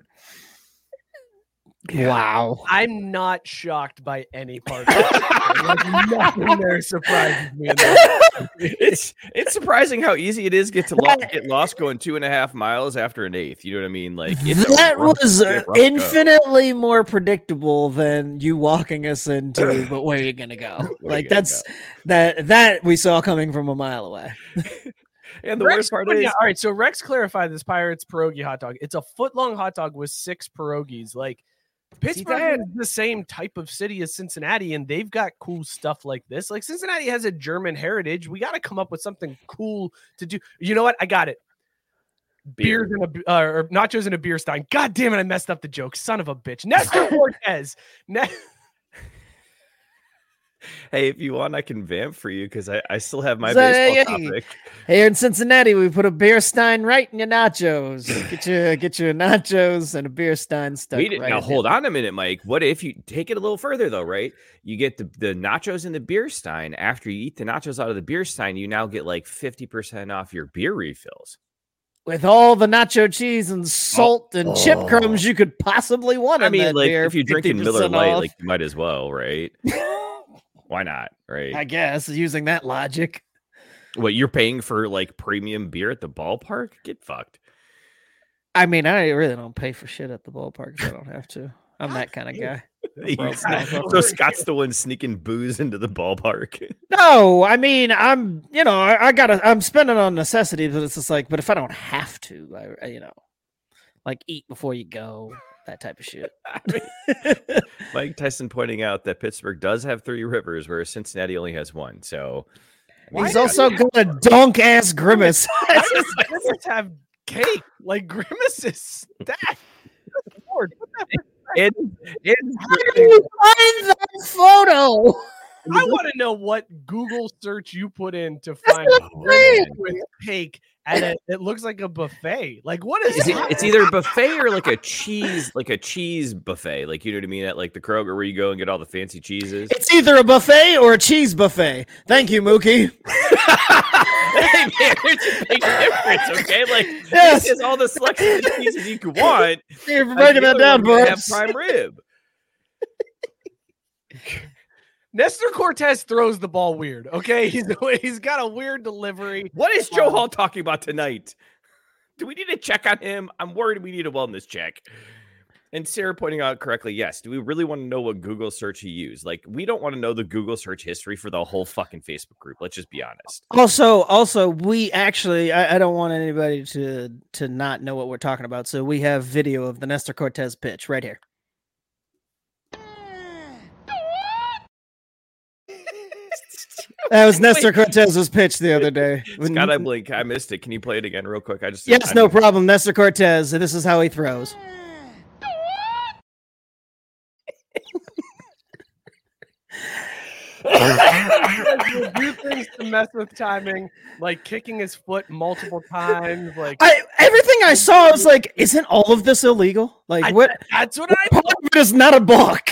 F: Wow.
H: I'm not shocked by any part of it. There's nothing there surprises me. In that.
G: It's it's surprising how easy it is get to lo- get lost going two and a half miles after an eighth. You know what I mean? Like it's a
F: That
G: rough-
F: was
G: a
F: uh,
G: rough go.
F: infinitely more predictable than you walking us into, but where are you going to go?
G: Where you
F: Like
G: gonna
F: that's that that we saw coming from a mile away.
G: And the
H: Rex,
G: worst part
H: oh,
G: is
H: yeah, all right. So Rex clarified this Pirates pierogi hot dog. It's a foot long hot dog with six pierogies. Like Pittsburgh
G: that?
H: is the same type of city as Cincinnati, and they've got cool stuff like this. Like Cincinnati has a German heritage. We got to come up with something cool to do. You know what? I got it.
G: beer.
H: Beers in a uh, or nachos in a beer stein. God damn it! I messed up the joke. Son of a bitch. Nestor Cortez. Ne-
G: Hey, if you want, I can vamp for you because I, I still have my
F: So,
G: baseball
F: hey,
G: topic.
F: Here in Cincinnati, we put a beer stein right in your nachos. Get your get your nachos and a beer stein stuck.
G: Wait,
F: right
G: now
F: in
G: hold
F: there.
G: on a minute, Mike. What if you take it a little further, though, right? You get the, the nachos in the beer stein. After you eat the nachos out of the beer stein, you now get like fifty percent off your beer refills.
F: with all the nacho cheese and salt and chip crumbs you could possibly want.
G: I
F: in
G: mean,
F: that
G: like
F: beer,
G: if you're drinking Miller
F: fifty percent
G: Lite,
F: off.
G: like you might as well, right? Why not, right?
F: I guess using that logic.
G: What, you're paying for like premium beer at the ballpark? Get fucked.
F: I mean, I really don't pay for shit at the ballpark. So I don't have to. I'm that kind of guy.
G: So Scott's the one sneaking booze into the ballpark.
F: No, I mean, I'm, you know, I, I gotta, I'm spending on necessities, but it's just like, but if I don't have to, I, I you know, like eat before you go, that type of shit.
G: I mean, Mike Tyson pointing out that Pittsburgh does have three rivers, whereas Cincinnati only has one. So
F: he's also got a donk ass Grimace.
H: Why does Grimace have cake? Like Grimace is stacked. Lord, what the
G: it, it,
F: How do you find that photo?
H: I want to know what Google search you put in to find
F: thing.
H: with cake and it, it looks like a buffet. Like what is,
G: is it,
H: that?
G: it's either a buffet or like a cheese, like a cheese buffet. Like, you know what I mean? At like the Kroger where you go and get all the fancy cheeses.
F: It's either a buffet or a cheese buffet. Thank you, Mookie.
G: Hey man, there's a big difference, okay? Like
F: Yes.
G: this is all the selection of cheeses you could want.
F: Thank you for breaking that down for
G: Have
F: us.
G: prime rib.
H: Nestor Cortez throws the ball weird. Okay, he's he's got a weird delivery.
G: What is Joe Hall talking about tonight? Do we need to check on him? I'm worried we need a wellness check. And Sarah pointing out correctly, yes. Do we really want to know what Google search he used? Like, we don't want to know the Google search history for the whole fucking Facebook group. Let's just be honest.
F: Also, also, we actually, I, I don't want anybody to to not know what we're talking about. So we have video of the Nestor Cortez pitch right here. That was Nestor Cortez's pitch the other day.
G: Scott, I blink. I missed it. Can you play it again real quick? I just
F: Yes,
G: I
F: no problem. Nestor Cortez. This is how he throws.
H: He'll do things to mess with timing, like kicking his foot multiple times. Like
F: I everything I saw, I was like, isn't all of this illegal? Like
H: I-
F: what?
H: That's what I.
F: Part of it is not a balk.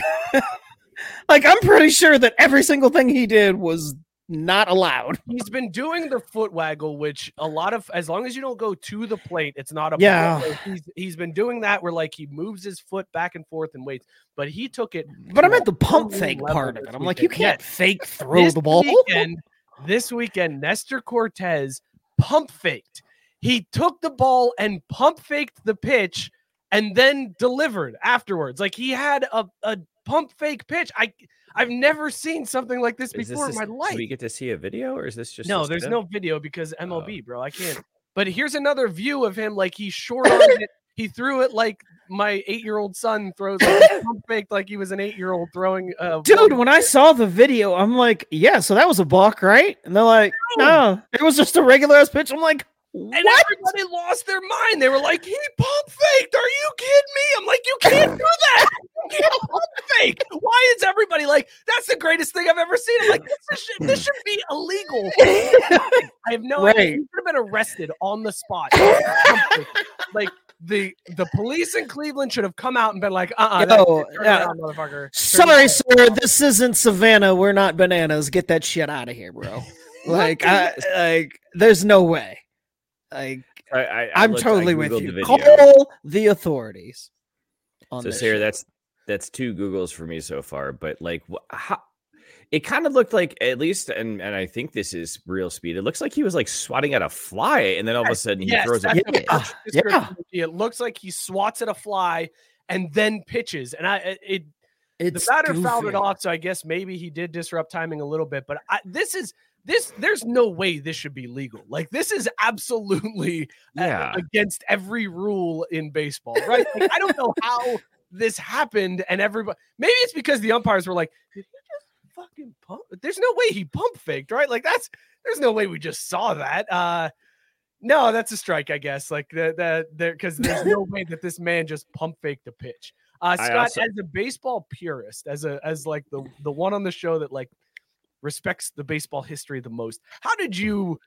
F: Like I'm pretty sure that every single thing he did was not allowed.
H: He's been doing the foot waggle, which a lot of, as long as you don't go to the plate, it's not a
F: Yeah.
H: ball. He's he's been doing that where like he moves his foot back and forth and waits, but he took it.
F: But
H: to
F: I'm at
H: a
F: the pump
H: whole
F: fake
H: level
F: part of
H: this
F: it. I'm like, you
H: weekend.
F: can't
H: Yes.
F: fake throw
H: This
F: the ball.
H: Weekend, this weekend, Nestor Cortez pump faked. He took the ball and pump faked the pitch and then delivered afterwards. Like he had a, a pump fake pitch. I I've never seen something like this
G: Is
H: before
G: this,
H: in my life.
G: Do we get to see a video, or is this just
H: No,
G: a
H: there's
G: setup?
H: no video because M L B,
G: Oh.
H: bro. I can't. But here's another view of him. Like he short armed it. He threw it like my eight year old son throws. Like, pump faked like he was an eight year old throwing. Uh,
F: Dude, when I saw the video, I'm like, yeah, so that was a balk, right? And they're like, no, it was just a regular ass pitch. I'm like,
H: and
F: what?
H: everybody lost their mind. They were like, he pump faked. Are you kidding me? I'm like, you can't do that. You can't pump fake. Why is everybody like, that's the greatest thing I've ever seen? I'm like, this should, this should be illegal. I have no
F: Right.
H: idea. He should have been arrested on the spot. Like the the police in Cleveland should have come out and been like, uh-uh, that-
F: Yo,
H: turn
F: yeah.
H: around, motherfucker. Turn
F: Sorry,
H: around.
F: sir, this isn't Savannah. We're not bananas. Get that shit out of here, bro. Like, I, like, there's no way. Like,
G: I, I, I
F: I'm
G: looked- I
F: totally with
G: Googled
F: you.
G: the video.
F: Call the authorities. On
G: So
F: this
G: Sarah,
F: shit.
G: that's that's two Googles for me so far. But like, wh- how, it kind of looked like, at least, and and I think this is real speed. It looks like he was like swatting at a fly, and then all of a sudden he
H: Yes,
G: throws a
H: that's
F: Yeah.
H: the
G: pitch.
H: perfect
F: Yeah.
H: description. It looks like he swats at a fly and then pitches. And I it, it
F: It's
H: the batter fouled it
F: goofy.
H: off, so I guess maybe he did disrupt timing a little bit. But I, this is this. There's no way this should be legal. Like this is absolutely uh,
G: Yeah.
H: against every rule in baseball, right? Like, I don't know how this happened, and everybody. Maybe it's because the umpires were like, "Did he just fucking pump?" There's no way he pump faked, right? Like that's. There's no way we just saw that. Uh, no, that's a strike, I guess. Like that, that there, because there's no way that this man just pump faked a pitch. Uh,
G: I
H: Scott,
G: also-
H: as a baseball purist, as a as like the the one on the show that like respects the baseball history the most, how did you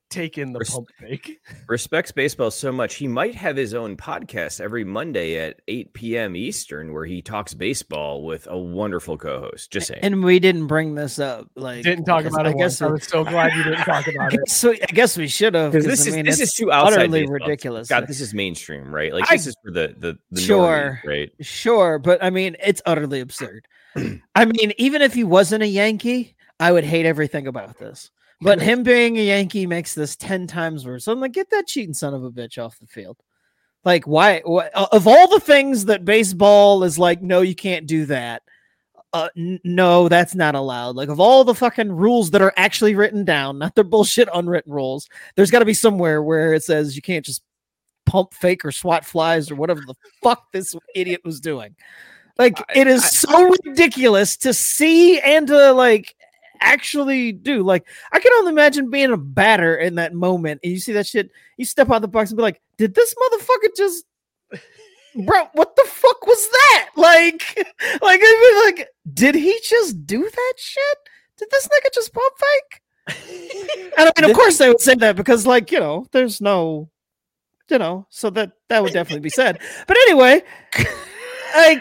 H: take in the
G: Res-
H: pump fake.
G: Respects baseball so much, he might have his own podcast every Monday at eight p.m. Eastern where he talks baseball with a wonderful co-host. Just saying.
F: And we didn't bring this up. Like,
H: Didn't talk
F: because
H: about
F: I
H: it.
F: guess
H: Once. I was so glad you didn't talk
F: I
H: about it.
F: guess, we, I guess we should have.
G: Because this
F: I
G: is
F: mean,
G: this
F: it's
G: is too outside
F: utterly
G: baseball.
F: ridiculous.
G: God, this is mainstream, right? Like
F: I-
G: this is for the the, the
F: Sure.
G: normies, right?
F: Sure, but I mean, it's utterly absurd. I mean, even if he wasn't a Yankee, I would hate everything about this. But him being a Yankee makes this ten times worse. So I'm like, get that cheating son of a bitch off the field. Like, why? why of all the things that baseball is like, no, you can't do that. Uh, n- no, that's not allowed. Like, of all the fucking rules that are actually written down, not the bullshit unwritten rules, there's got to be somewhere where it says you can't just pump fake or swat flies or whatever the fuck this idiot was doing. Like,
G: I-
F: it is
G: I-
F: so ridiculous to see and to like actually do. Like, I can only imagine being a batter in that moment and you see that shit, you step out the box and be like, did this motherfucker just bro, what the fuck was that? Like, like I mean, like, did he just do that shit? Did this nigga just pump fake? And I mean, of course they would say that because, like, you know, there's no, you know, so that that would definitely be said. But anyway, like,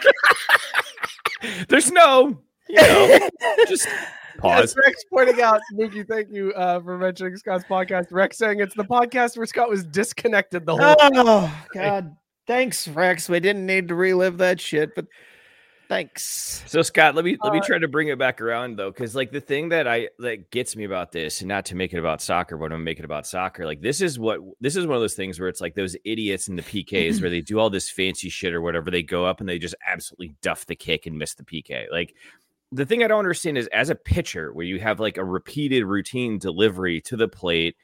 G: There's no, you know, just pause.
H: Yes, Rex pointing out, Mookie, thank you uh, for mentioning Scott's podcast. Rex saying it's the podcast where Scott was disconnected the whole time.
F: oh god, thanks, Rex. We didn't need to relive that shit, but thanks.
G: So Scott, let me let me
H: Uh,
G: try to bring it back around though, because like the thing that I that gets me about this, and not to make it about soccer, but I'm gonna make it about soccer. Like this is what this is one of those things where it's like those idiots in the P Ks where they do all this fancy shit or whatever. They go up and they just absolutely duff the kick and miss the P K. Like the thing I don't understand is as a pitcher, where you have like a repeated routine delivery to the plate.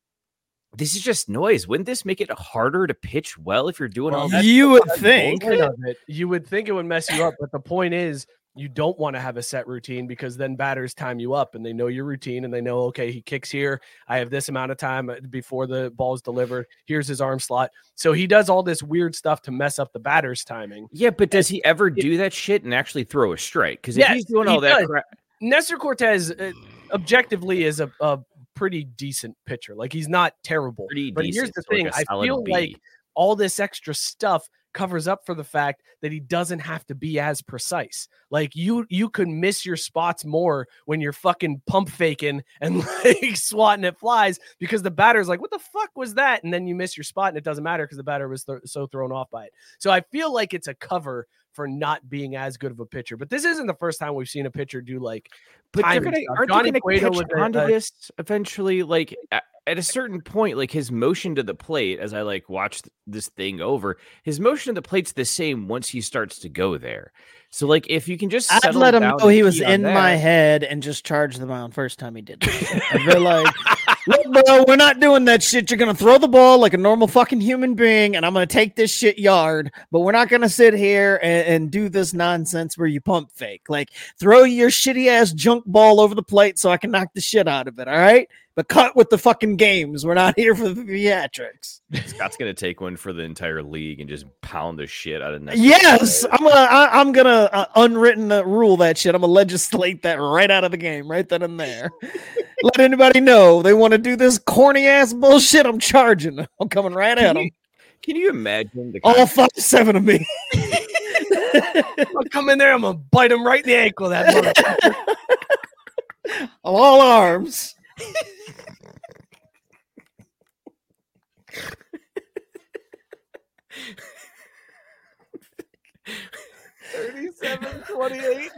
G: This is just noise. Wouldn't this make it harder to pitch well if you're doing all that?
F: You would
H: That's the
F: think.
H: point of it. You would think it would mess you up, but the point is you don't want to have a set routine because then batters time you up and they know your routine and they know, okay, he kicks here. I have this amount of time before the ball is delivered. Here's his arm slot. So he does all this weird stuff to mess up the batter's timing.
G: Yeah, but does he ever do that shit and actually throw a strike? Because if
H: Yes,
G: he's doing
H: he
G: all that
H: does.
G: crap,
H: Nestor Cortez uh, objectively is a, a pretty decent pitcher. Like he's not terrible.
G: pretty
H: But
G: decent.
H: here's the
G: so like
H: thing.
G: a
H: I
G: solid
H: feel
G: B.
H: like all this extra stuff covers up for the fact that he doesn't have to be as precise. Like you you could miss your spots more when you're fucking pump faking and like swatting at flies because the batter's like, what the fuck was that? And then you miss your spot and it doesn't matter because the batter was th- so thrown off by it. So I feel like it's a cover for not being as good of a pitcher. But this isn't the first time we've seen a pitcher do like
G: But they're
H: timing
G: gonna,
H: stuff.
G: aren't
H: Johnny
G: they
H: Cueto
G: going to
H: was
G: catch
H: a-
G: onto
H: a-
G: this eventually? Like at, at a certain point, like his motion to the plate, as I like watched this thing over, his motion to the plate's the same once he starts to go there. So like if you can just
F: I'd
G: settle
F: let him
G: down
F: know
G: the
F: he was
G: key on
F: in my
G: that-
F: head and just charge the mound first time he did it. I'd be like, look, bro, we're not doing that shit. You're going to throw the ball like a normal fucking human being, and I'm going to take this shit yard, but we're not going to sit here and, and do this nonsense where you pump fake. Like, throw your shitty ass junk ball over the plate so I can knock the shit out of it, all right? But cut with the fucking games. We're not here for the theatrics.
G: Scott's gonna take one for the entire league and just pound the shit out of that.
F: Yes, I'm gonna. I, I'm gonna uh, unwritten uh, rule that shit. I'm gonna legislate that right out of the game, right then and there. Let anybody know they want to do this corny ass bullshit. I'm charging them. I'm coming right at them.
G: Can you imagine the
F: All five, seven of me.
H: I'll come in there. I'm gonna bite him right in the ankle. That motherfucker.
F: All arms.
H: thirty-seven twenty-eight.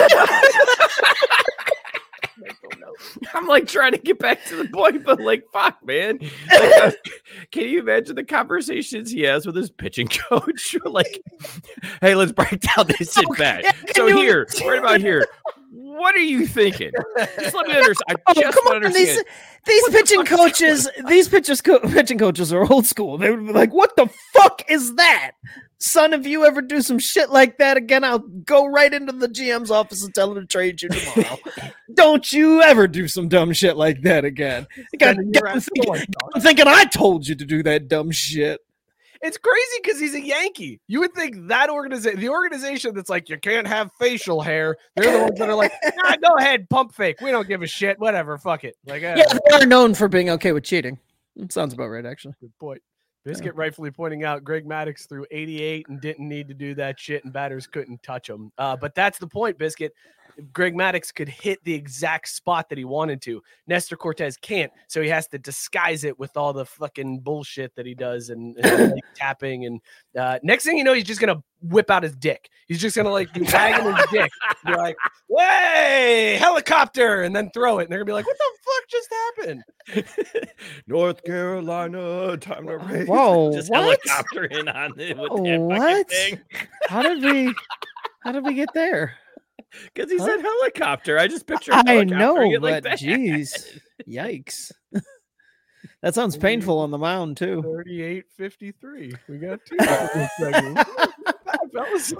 G: I'm like trying to get back to the point, but like, fuck, man. Like, uh, can you imagine the conversations he has with his pitching coach? Like, hey, let's break down this at bat. So
F: you-
G: here, right about here. What are you thinking? Just let me understand. I
F: Oh,
G: just
F: come
G: want to
F: on, these
G: understand.
F: these
G: What the
F: pitching
G: fuck is
F: coaches, these pitchers co- pitching coaches are old school. They would be like, "What the fuck is that, son? If you ever do some shit like that again, I'll go right into the G M's office and tell him to trade you tomorrow. Don't you ever do some dumb shit like that again? You got,
H: Sending
F: got
H: your
F: him
H: ass to
F: thinking,
H: one, dog.
F: I'm thinking I told you to do that dumb shit.
H: It's crazy because he's a Yankee. You would think that organization, the organization that's like, you can't have facial hair, they're the ones that are like, nah, go ahead, pump fake. We don't give a shit. Whatever, fuck it. Like,
F: yeah, uh, they are known for being okay with cheating. That sounds about right, actually.
H: Good point. Biscuit yeah. rightfully pointing out Greg Maddux threw eighty-eight and didn't need to do that shit, and batters couldn't touch him. Uh, but that's the point, Biscuit. Greg Maddux could hit the exact spot that he wanted to. Nestor Cortez can't, so he has to disguise it with all the fucking bullshit that he does and, and like, tapping. And uh, next thing you know, he's just gonna whip out his dick. He's just gonna like be wagging his dick, be like, "Way helicopter," and then throw it. And they're gonna be like, "What the fuck just happened?"
G: North Carolina, time to race.
F: Whoa,
G: just
F: what?
G: helicopter in on it with that
F: what?
G: Thing.
F: How did we? How did we get there?
G: Because he huh? said helicopter. I just picture.
F: I know,
G: but
F: like jeez, yikes! That sounds painful on the mound too.
H: thirty-eight fifty-three. We got two. That was.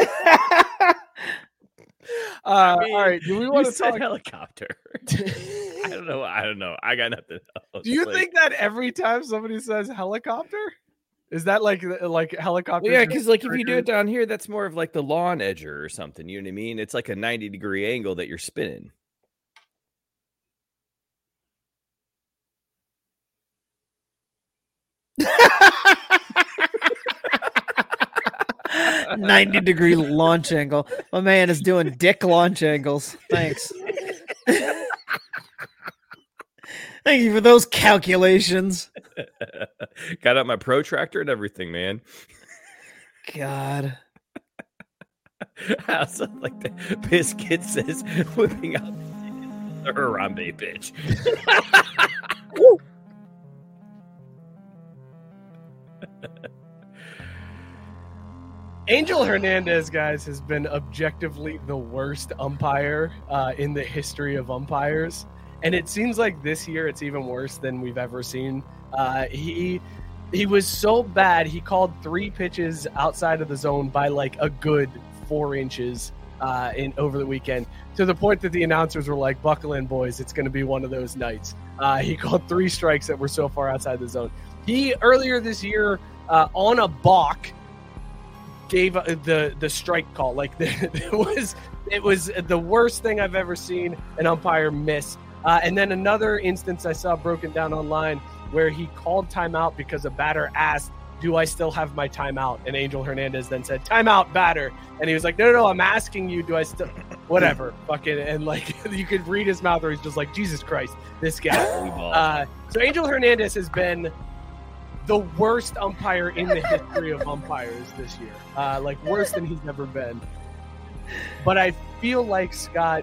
H: uh, I mean, all right. Do we want to talk
G: helicopter? I don't know. I don't know. I got nothing else.
H: Do you
G: like...
H: think that every time somebody says helicopter? Is that like like helicopter?
G: Well, yeah, because like if you do it down here, that's more of like the lawn edger or something. You know what I mean? It's like a ninety degree angle that you're spinning.
F: ninety degree launch angle. My man is doing dick launch angles. Thanks. Thank you for those calculations.
G: Got out my protractor and everything, man.
F: God.
G: I also like the Biscuit says whipping out the Harambe bitch.
H: Angel Hernandez, guys, has been objectively the worst umpire uh, in the history of umpires. And it seems like this year it's even worse than we've ever seen. Uh, he he was so bad, he called three pitches outside of the zone by like a good four inches uh, in over the weekend, to the point that the announcers were like, buckle in, boys, it's going to be one of those nights. Uh, he called three strikes that were so far outside the zone. He, earlier this year, uh, on a balk, gave uh, the, the strike call. Like, the, it was it was the worst thing I've ever seen an umpire miss. Uh, and then another instance I saw broken down online where he called timeout because a batter asked, do I still have my timeout? And Angel Hernandez then said, timeout, batter. And he was like, no, no, no, I'm asking you, do I still, whatever, fucking, and like, you could read his mouth where he's just like, Jesus Christ, this guy. Uh, so Angel Hernandez has been the worst umpire in the history of umpires this year. Uh, like, worse than he's ever been. But I feel like, Scott,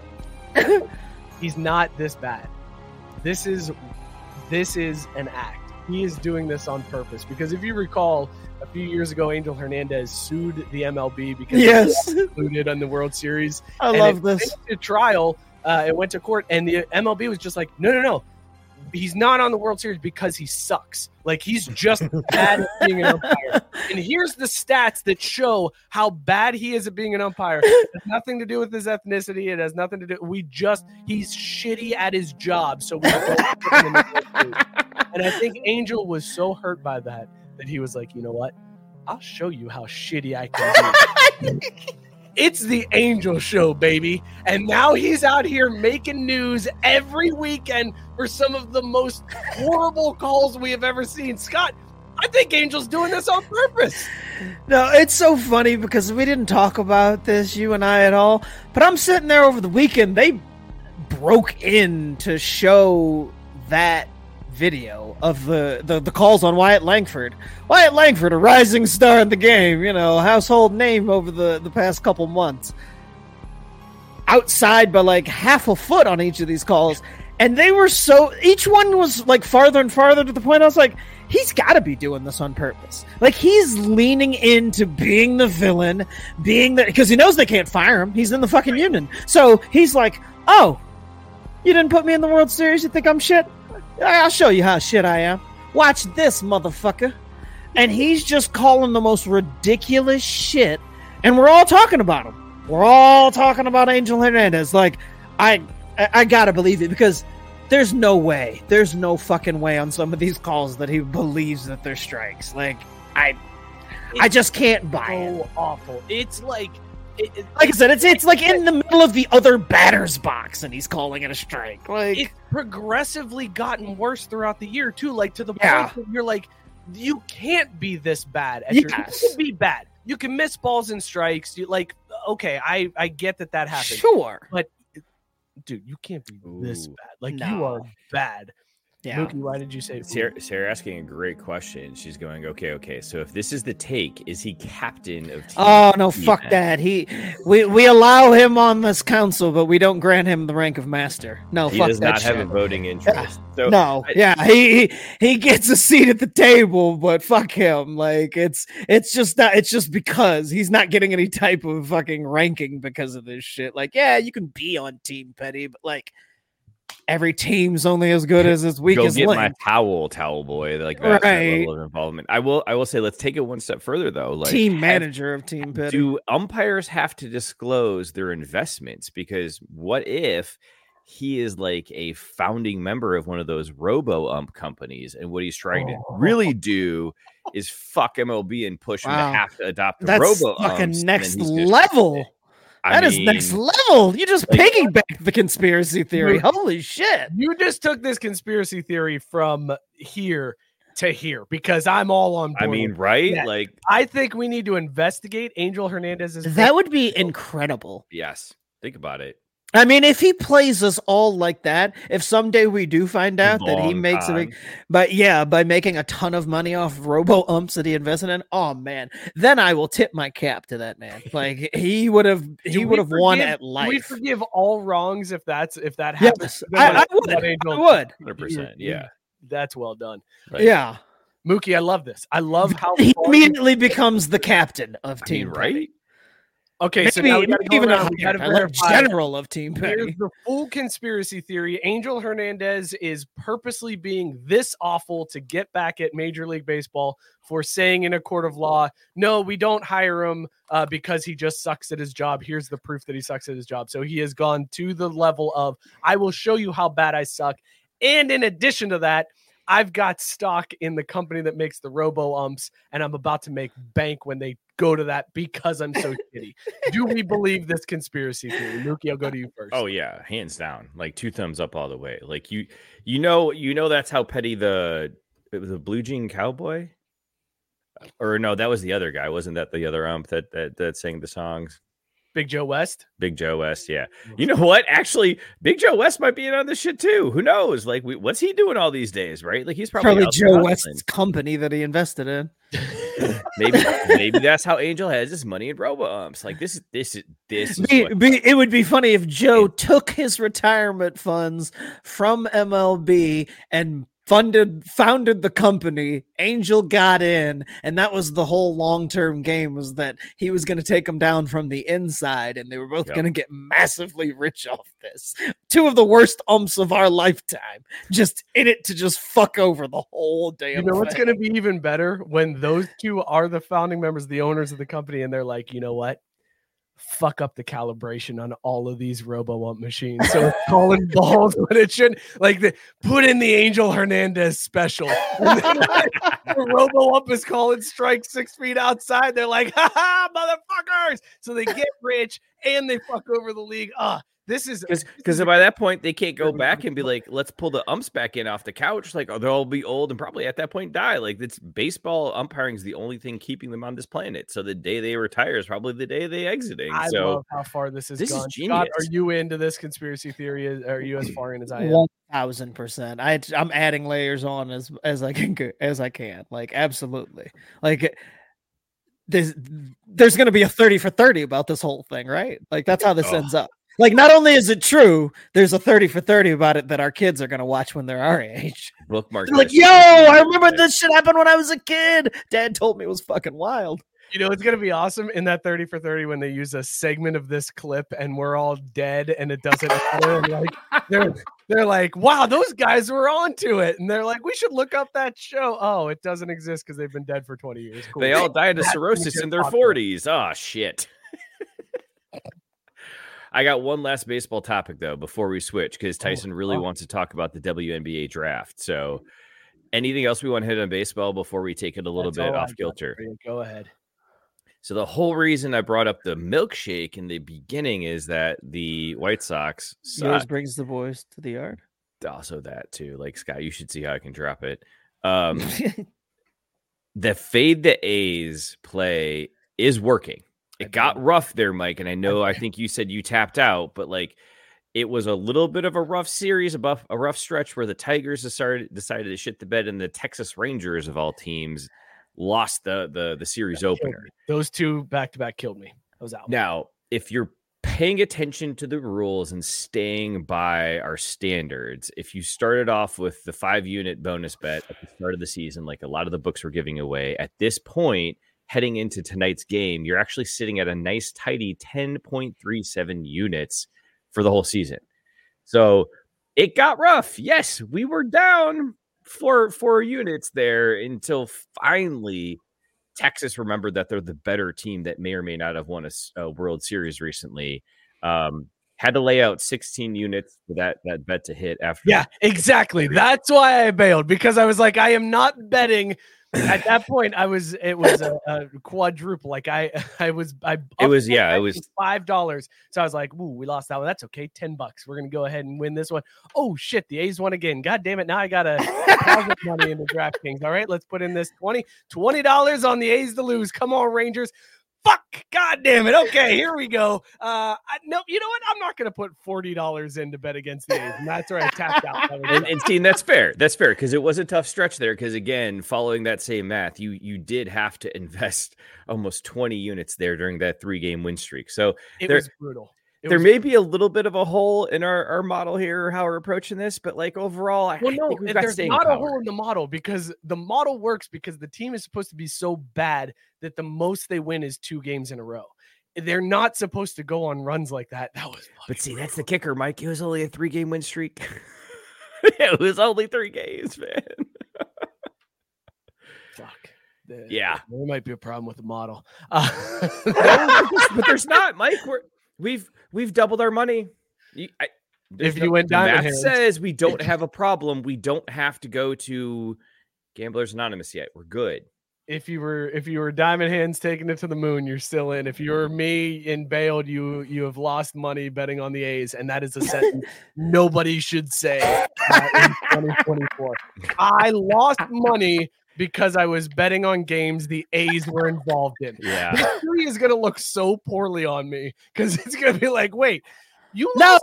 H: he's not this bad. This is this is an act. He is doing this on purpose, because if you recall, a few years ago, Angel Hernandez sued the M L B because
F: yes.
H: he was included on the World Series.
F: I
H: and
F: love
H: it
F: this.
H: Went to trial, uh, it went to court, and the M L B was just like, no, no, no. He's not on the World Series because he sucks. Like, he's just bad at being an umpire. And here's the stats that show how bad he is at being an umpire. It has nothing to do with his ethnicity. It has nothing to do. We just, he's shitty at his job. So we don't put him in the World Series. And I think Angel was so hurt by that that he was like, you know what? I'll show you how shitty I can be. It's the Angel Show, baby. And now he's out here making news every weekend for some of the most horrible calls we have ever seen. Scott, I think Angel's doing this on purpose.
F: No, it's so funny because we didn't talk about this, you and I, at all. But I'm sitting there over the weekend. They broke in to show that video of the, the, the calls on Wyatt Langford. Wyatt Langford, a rising star in the game, you know, household name over the, the past couple months. Outside by like half a foot on each of these calls. And they were so, each one was like farther and farther, to the point I was like, he's got to be doing this on purpose. Like, he's leaning into being the villain, being the, because he knows they can't fire him. He's in the fucking union. So he's like, oh, you didn't put me in the World Series? You think I'm shit? I'll show you how shit I am. Watch this, motherfucker. And he's just calling the most ridiculous shit. And we're all talking about him. We're all talking about Angel Hernandez. Like, I, I, I gotta believe it, because there's no way. There's no fucking way on some of these calls that he believes that they're strikes. Like, I, I just can't buy it.
H: So awful. It's like, it, it,
F: Like I said, it's it's like in the middle of the other batter's box, and he's calling it a strike. Like
H: it's progressively gotten worse throughout the year too. Like to the
F: Yeah.
H: point where you're like, you can't be this bad. At your,
F: Yes.
H: you can be bad. You can miss balls and strikes. You like, okay, I I get that that happens.
F: sure,
H: But dude, you can't be this
G: Ooh.
H: bad. Like
F: No.
H: you are bad.
F: yeah.
H: Mookie, why did you say
G: Sarah, Sarah asking a great question. She's going, okay, okay. So if this is the take, is he captain of team?
F: Oh no, fuck
G: defense?
F: that. He we we allow him on this council, but we don't grant him the rank of master. No,
G: He
F: fuck
G: does
F: that
G: not have
F: shit.
G: a voting interest. So
F: No,
G: I-
F: yeah, he, he he gets a seat at the table, but fuck him. Like it's it's just not. It's just because he's not getting any type of fucking ranking because of this shit. Like, yeah, you can be on Team Petty, but like every team's only as good as its
G: go
F: weakest
G: get
F: link.
G: my towel, towel boy. Like that, that
F: Right.
G: level of involvement. I will. I will say, let's take it one step further, though. Like,
F: Team
G: have-
F: manager of Team Petty.
G: do umpires have to disclose their investments? Because what if he is like a founding member of one of those robo ump companies, and what he's trying to really do is fuck M L B and push him
F: Wow.
G: to have to adopt the
F: That's
G: robo
F: fucking
G: umps, and
F: next
G: then he's gonna-
F: level.
G: I
F: That is next
G: mean,
F: level. You just
G: like-
F: piggyback the conspiracy theory.
H: Look,
F: Holy shit.
H: You just took this conspiracy theory from here to here because I'm all on board.
G: I mean, right?
H: Yeah.
G: Like,
H: I think we need to investigate Angel Hernandez's.
F: That would be incredible.
G: yes. Think about it.
F: I mean, if he plays us all like that, if someday we do find out that he
G: Long
F: makes a big,
G: time.
F: but yeah, by making a ton of money off robo umps that he invested in, oh man, then I will tip my cap to that man. Like he would have, he
H: Do we
F: would have won
H: forgive-
F: at
H: do We
F: life.
H: forgive all wrongs if that's if that happens.
F: Yes,
H: Then
F: I, I
H: what-
F: would.
H: what
F: I
H: Angel-
F: would.
G: Hundred percent.
H: you-
G: Yeah.
H: That's well done.
G: Like,
F: Yeah,
H: Mookie, I love this. I love how
F: he
H: far-
F: immediately becomes the captain of
G: I
F: Team
G: mean,
F: Petty.
G: right?
H: Okay, so
F: Maybe,
H: now we gotta
F: maybe
H: go
F: even a
H: around. We gotta
F: higher, like
H: verify.
F: general of Team
H: Here's
F: Petty.
H: the full conspiracy theory. Angel Hernandez is purposely being this awful to get back at Major League Baseball for saying in a court of law, no, we don't hire him uh, because he just sucks at his job. Here's the proof that he sucks at his job. So he has gone to the level of, I will show you how bad I suck. And in addition to that, I've got stock in the company that makes the robo umps, and I'm about to make bank when they go to that because I'm so shitty. Do we believe this conspiracy theory? Mookie, I'll go to you first.
G: Oh yeah, hands down. Like two thumbs up all the way. Like you, you know, you know that's how Petty the it was a Blue Jean Cowboy, or no, that was the other guy. Wasn't that the other ump that that that sang the songs?
H: Big Joe West.
G: Big Joe West, yeah. You know what? Actually, Big Joe West might be in on this shit too. Who knows? Like, we, what's he doing all these days? Right? Like, he's probably,
F: Probably
G: out
F: Joe
G: there
F: West's
G: hustling.
F: company that he invested in.
G: Maybe, maybe that's how Angel has his money in robo umps. Like, this is this is this. Is
F: Be,
G: what,
F: be, it would be funny if Joe took his retirement funds from M L B and funded founded the company. Angel got in, and that was the whole long-term game, was that he was going to take them down from the inside, and they were both
G: Yep.
F: going to get massively rich off this. Two of the worst umps of our lifetime, just in it to just fuck over the whole damn
H: You know what's
F: thing.
H: going to be even better when those two are the founding members, the owners of the company, and they're like, you know what? Fuck up the calibration on all of these robo ump machines. So it's calling balls when it shouldn't. Like the put in the Angel Hernandez special. And then, like, the robo ump is calling strike six feet outside. They're like, ha ha, motherfuckers. So they get rich and they fuck over the league. Ah, this is
G: Because
H: this
G: because
H: is-
G: by that point they can't go back and be like, let's pull the umps back in off the couch. Like, oh, they'll all be old and probably at that point die. Like, it's baseball umpiring is the only thing keeping them on this planet. So the day they retire is probably the day they exiting.
H: I
G: so
H: love how far this has
G: this is
H: gone. Scott, are
G: genius.
H: you into this conspiracy theory? As- Are you as far in as I am?
F: One thousand percent. I I'm adding layers on as as I can go- as I can. Like absolutely. Like there's there's gonna be a thirty for thirty about this whole thing, right? Like that's how this
G: Oh.
F: ends up. Like not only is it true, there's a thirty for thirty about it that our kids are gonna watch when they're our age.
G: bookmark.
F: They're like,
G: this.
F: yo, I remember this shit happened when I was a kid. Dad told me it was fucking wild.
H: You know, it's gonna be awesome in that thirty for thirty when they use a segment of this clip and we're all dead and it doesn't matter. And like they're they're like, wow, those guys were onto it. And they're like, we should look up that show. Oh, it doesn't exist because they've been dead for twenty years. Cool.
G: They all died of
H: That's
G: cirrhosis
H: legit
G: in their
H: popular.
G: forties. Oh shit. I got one last baseball topic though before we switch because Tyson really
H: oh.
G: wants to talk about the W N B A draft. So anything else we want to hit on baseball before we take it a little
H: That's
G: bit
H: all
G: off
H: I've got
G: kilter?
H: for you. Go ahead.
G: So the whole reason I brought up the milkshake in the beginning is that the White Sox
F: Yours
G: suck.
F: brings the boys to the yard.
G: Also that too. Like, Scott, you should see how I can drop it. Um, the fade the A's play is working. It got rough there, Mike, and I know I think you said you tapped out, but like it was a little bit of a rough series, a, buff, a rough stretch where the Tigers decided decided to shit the bed, and the Texas Rangers of all teams lost the the the series
H: That
G: opener.
H: Those two back to back killed me. I was out.
G: Now, if you're paying attention to the rules and staying by our standards, if you started off with the five unit bonus bet at the start of the season, like a lot of the books were giving away, at this point, heading into tonight's game, you're actually sitting at a nice, tidy ten point three seven units for the whole season. So it got rough. Yes, we were down four, four units there until finally Texas remembered that they're the better team that may or may not have won a, a World Series recently. Um, had to lay out sixteen units for that, that bet to hit after.
H: Yeah, exactly. That's why I bailed, because I was like, I am not betting. At that point, I was it was a, a quadruple. Like I, I was I.
G: It was yeah. It was
H: five dollars. So I was like, "Ooh, we lost that one. That's okay. Ten bucks. We're gonna go ahead and win this one." Oh shit, the A's won again. God damn it! Now I gotta deposit money into DraftKings. All right, let's put in this twenty dollars on the A's to lose. Come on, Rangers. Fuck, god damn it. Okay, here we go. Uh, I, no, you know what? I'm not going to put forty dollars in to bet against the A's. And that's where I tapped out.
G: and, and see, that's fair. That's fair, because it was a tough stretch there. Because again, following that same math, you you did have to invest almost twenty units there during that three game win streak. So
H: it
G: there,
H: was brutal. It
G: there
H: was
G: may be a little bit of a hole in our, our model here, how we're approaching this, but like overall, I,
H: well,
G: I
H: no,
G: think we've got
H: there's
G: staying
H: not
G: power.
H: a hole in the model, because the model works because the team is supposed to be so bad that the most they win is two games in a row. They're not supposed to go on runs like that. That was,
G: but see, brutal. That's the kicker, Mike. It was only a three game win streak. It was only three games, man.
H: Fuck. The,
G: yeah,
H: there might be a problem with the model, uh,
G: but there's not, Mike. We're we've we've doubled our money. You, I,
H: if
G: no,
H: you went down,
G: math says we don't have a problem. We don't have to go to Gamblers Anonymous yet. We're good.
H: If you were if you were Diamond Hands taking it to the moon, you're still in. If you're me and bailed, you you have lost money betting on the A's, and that is a sentence nobody should say uh, in twenty twenty-four. I lost money because I was betting on games the A's were involved in.
G: Yeah,
H: history is gonna look so poorly on me, because it's gonna be like, wait. You
F: no,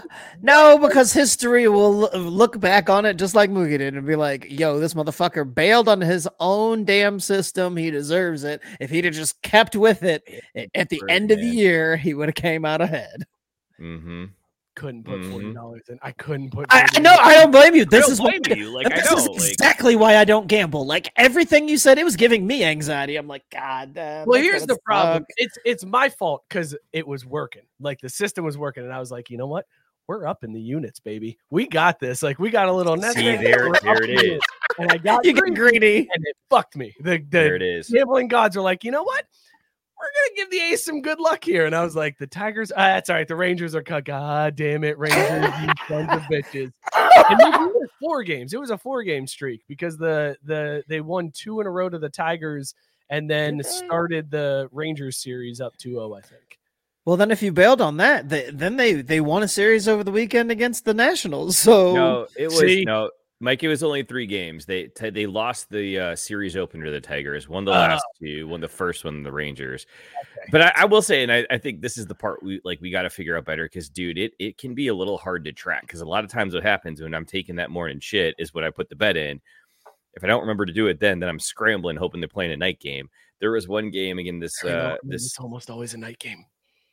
F: no, because history will look back on it just like Moogie did and be like, yo, this motherfucker bailed on his own damn system. He deserves it. If he'd have just kept with it at the end of the year, he would have came out ahead.
G: Mm-hmm.
H: Couldn't put forty dollars in. I couldn't put.
F: I, I know. I don't blame you. This is
G: blame
F: what,
G: you. Like,
F: this
G: I know,
F: is
G: like,
F: exactly why I don't gamble. Like everything you said, it was giving me anxiety. I'm like, God. Uh,
H: well, here's the problem. It's it's my fault because it was working. Like the system was working, and I was like, you know what? We're up in the units, baby. We got this. Like we got a little nest.
G: See, there, there it is.
H: And I got
F: you get greedy,
H: and it fucked me. The, the
G: there it is.
H: Gambling gods are like, you know what? We're gonna give the A's some good luck here. And I was like, the Tigers, uh, that's all right. The Rangers are cut. God damn it, Rangers, you sons of bitches. And they won four games. It was a four game streak because the the they won two in a row to the Tigers and then started the Rangers series up two oh, I think.
F: Well, then if you bailed on that, they, then they they won a series over the weekend against the Nationals. So
G: no, it was
H: See?
G: no. Mike, it was only three games. They t- they lost the uh, series opener to the Tigers, won the last
H: Oh.
G: two, won the first one, the Rangers.
H: Okay.
G: But I, I will say, and I, I think this is the part we like we got to figure out better because, dude, it it can be a little hard to track because a lot of times what happens when I'm taking that morning shit is when I put the bet in. If I don't remember to do it then, then I'm scrambling, hoping they're playing a night game. There was one game again this
H: I know,
G: uh,
H: I mean,
G: this
H: it's almost always a night game.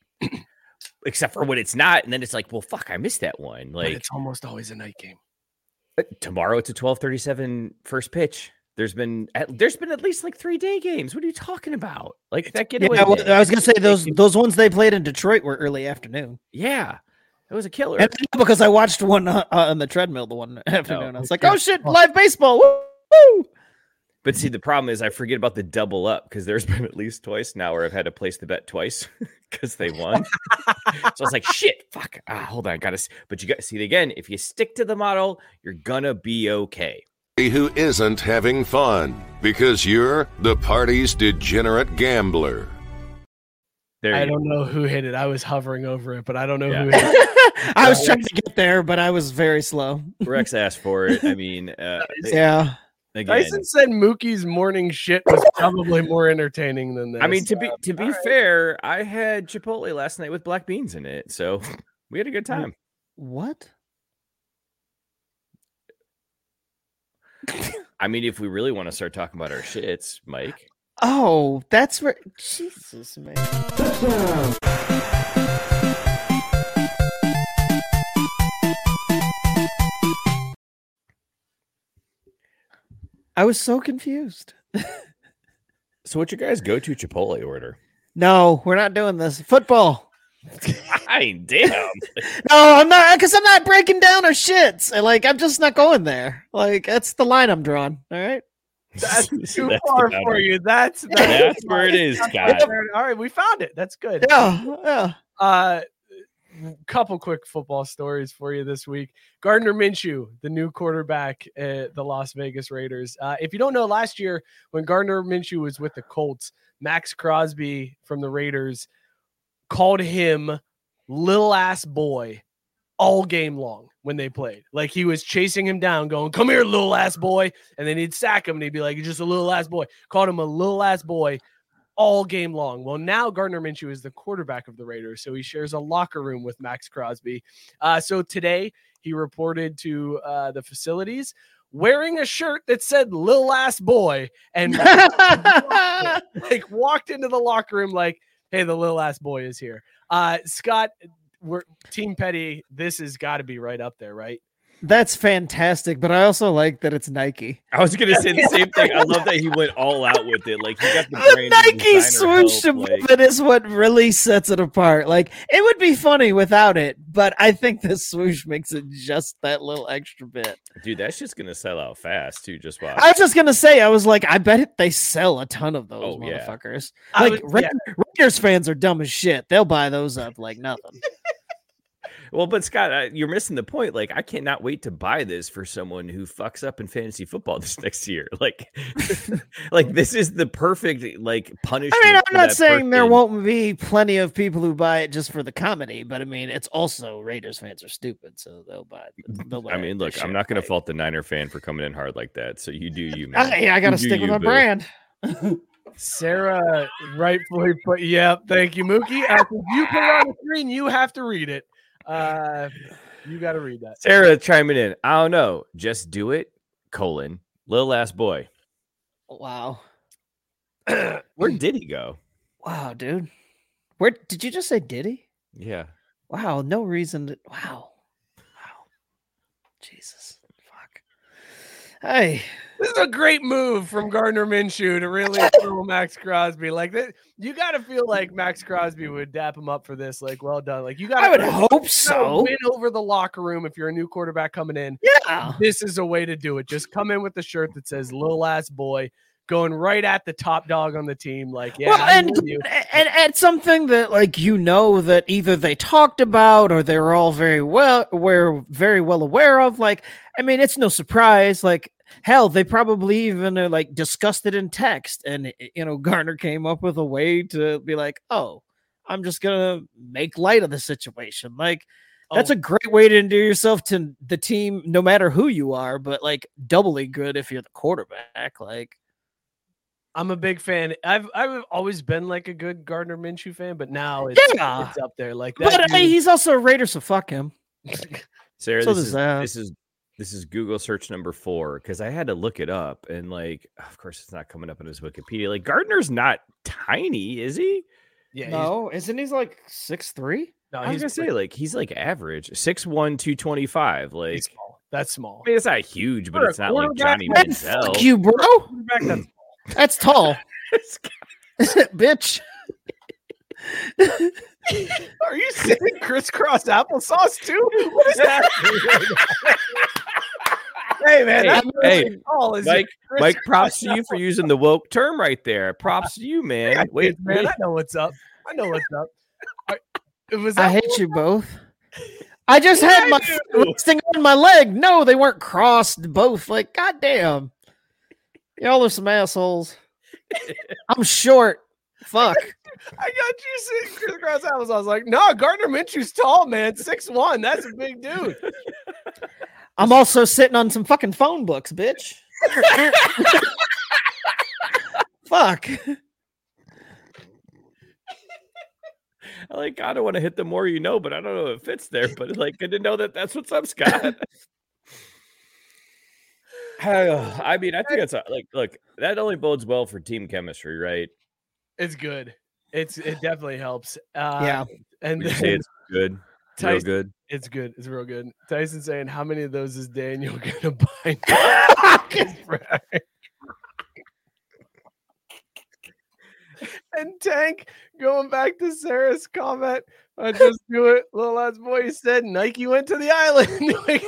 G: except for when it's not, and then it's like, well, fuck, I missed that one.
H: But
G: Like
H: it's almost always a night game.
G: tomorrow, it's a twelve thirty-seven first pitch. There's been at, there's been at least like three day games. What are you talking about? Like that getaway.
F: yeah, well,
G: day.
F: I was gonna say those those ones they played in Detroit were early afternoon.
G: Yeah, it was a killer.
F: And because I watched one uh, on the treadmill the one afternoon,
G: Oh,
F: I was like, oh shit, live baseball! Woo!
G: But see, the problem is I forget about the double up because there's been at least twice now where I've had to place the bet twice because they won. So I was like, shit, fuck. Ah, hold on, I gotta. But you got to see it again. If you stick to the model, you're gonna be okay.
I: who isn't having fun because you're the party's degenerate gambler.
G: There
H: I
G: you
H: don't know who hit it. I was hovering over it, but I don't know
G: Yeah.
H: who hit it.
F: I was trying to get there, but I was very slow.
G: Rex asked for it. I mean, uh,
F: Yeah.
G: again,
H: Tyson said Mookie's morning shit was probably more entertaining than this.
G: I mean, to be to be
H: all right.
G: fair, I had Chipotle last night with black beans in it, so we had a good time.
F: What?
G: I mean, if we really want to start talking about our shits, Mike.
F: Oh, that's where. Jesus, man. I was so confused.
G: So, what's your guys' go-to Chipotle order?
F: No, we're not doing this. Football.
G: I damn.
F: No, I'm not, because I'm not breaking down our shits. And, Like, I'm just not going there. Like, that's the line I'm drawing. All right.
H: That's too
G: That's
H: far
G: about
H: for
G: it.
H: you. That's that's,
G: That's where it is, Scott.
H: All right, we found it. That's good.
F: Yeah. Yeah.
H: Uh, couple quick football stories for you this week. Gardner Minshew, the new quarterback at the Las Vegas Raiders. Uh, if you don't know, last year when Gardner Minshew was with the Colts, Max Crosby from the Raiders called him little ass boy all game long when they played. Like, he was chasing him down, going, "Come here, little ass boy." And then he'd sack him and he'd be like, "You're just a little ass boy." Called him a little ass boy all game long. Well, now Gardner Minshew is the quarterback of the Raiders, so he shares a locker room with Max Crosby. Uh, so today he reported to uh, the facilities wearing a shirt that said "little ass boy" and like walked into the locker room like, "Hey, the little ass boy is here." Uh, Scott, we're Team Petty. This has got to be right up there, right?
F: That's fantastic, but I also like that it's Nike.
G: I was gonna say the same thing. I love that he went all out with it. Like, he got the,
F: The
G: brand
F: Nike
G: designer
F: swoosh
G: help,
F: above
G: like-
F: it is what really sets it apart. Like, it would be funny without it, but I think the swoosh makes it just that little extra bit.
G: Dude, that's just gonna sell out fast too. Just watch.
F: I was just gonna say, I was like, I bet it, they sell a ton of those
G: Oh, yeah.
F: motherfuckers.
H: I
F: Like,
H: would-
F: Ra-
H: yeah.
F: Raiders fans are dumb as shit. They'll buy those up like nothing.
G: Well, but Scott, uh, you're missing the point. Like, I cannot wait to buy this for someone who fucks up in fantasy football this next year. Like, like this is the perfect like punishment.
F: I mean, I'm
G: for
F: not
G: that
F: saying there
G: person.
F: won't be plenty of people who buy it just for the comedy, but I mean, it's also Raiders fans are stupid, so they'll buy it. They'll buy
G: I mean,
F: it.
G: look,
F: They
G: I'm
F: should,
G: not going to
F: right?
G: fault the Niner fan for coming in hard like that. So you do you, man.
F: I, I got to
G: You do
F: stick with
G: you,
F: my
G: boo.
F: brand.
H: Sarah rightfully put, yep. Thank you, Mookie. Uh, if you put it on the screen, you have to read it. Uh, you got to read that.
G: Sarah chiming in. I don't know. Just do it. Colon. Little ass boy.
F: Wow.
G: Where did he go?
F: Wow, dude. Where did you just say Diddy?
G: Yeah.
F: Wow, no reason to wow. Wow. Jesus. Fuck. Hey.
H: This is a great move from Gardner Minshew to really throw Max Crosby. Like that, you got to feel like Max Crosby would dap him up for this. Like, well done. Like, you got.
F: I would hope so.
H: Win over the locker room if you're a new quarterback coming in.
F: Yeah.
H: This is a way to do it. Just come in with the shirt that says "little ass boy," going right at the top dog on the team. Like, yeah,
F: well,
H: I'm
F: and,
H: with you.
F: and and something that like you know that either they talked about or they were all very well were very well aware of. Like, I mean, it's no surprise. Like, hell, they probably even uh, like discussed it in text, and you know, Garner came up with a way to be like, "Oh, I'm just gonna make light of the situation." Like, that's
H: Oh.
F: a great way to endear yourself to the team, no matter who you are. But like, doubly good if you're the quarterback. Like.
H: I'm a big fan. I've I've always been like a good Gardner Minshew fan, but now it's,
F: Yeah.
H: it's up there. Like that.
F: But uh,
H: dude-
F: he's also a Raider, so fuck him.
G: Sarah,
F: So
G: this
F: does
G: is,
F: that.
G: this is this is Google search number four because I had to look it up and like, of course, it's not coming up in his Wikipedia. Like, Gardner's not tiny, is he?
H: yeah, he's-
F: No, isn't he like six three?
H: no,
G: I was
H: he's
G: gonna say
H: pretty-
G: like he's like average, six one, two twenty five. Like,
H: he's small. That's small.
G: I mean, it's not huge, but
H: For a
G: it's not like
H: quarterback,
G: Johnny
H: man,
G: Manziel.
F: Fuck you, bro.
H: Quarterback, that's
F: That's tall, bitch.
H: Are you saying crisscross applesauce too? What is that? Hey man,
G: Hey,
H: that's
G: hey,
H: really tall, is
G: Mike,
H: it?
G: Mike, props
H: Crisscross
G: to you for using the woke term right there. Props to you, man.
H: applesauce.
G: Wait,
H: man,
G: wait.
H: I know what's up. I know what's up. I, it was
F: I
H: that
F: hate you both. I just
H: What
F: had
H: did
F: my
H: I
F: foot
H: do?
F: resting on my leg. No, they weren't crossed both. Like, goddamn. Y'all are some assholes. I'm short. Fuck.
H: I got you sitting crisscross apples. I was like, no, Gardner Minshew's tall, man. six one. That's a big dude.
F: I'm also sitting on some fucking phone books, bitch. Fuck.
G: I like kind of want to hit the more you know, but I don't know if it fits there. But like, good to know that that's what's up, Scott. I mean, I think it's a, like, look, that only bodes well for team chemistry, right?
H: It's good. It's it definitely helps. Uh,
F: Yeah.
H: And
G: Would you
H: then,
G: say it's good, real
H: Tyson-
G: good.
H: it's good. It's real good. Tyson saying, how many of those is Daniel gonna buy? And Tank, going back to Sarah's comment, I just do it. Little lads boy said Nike went to the island. We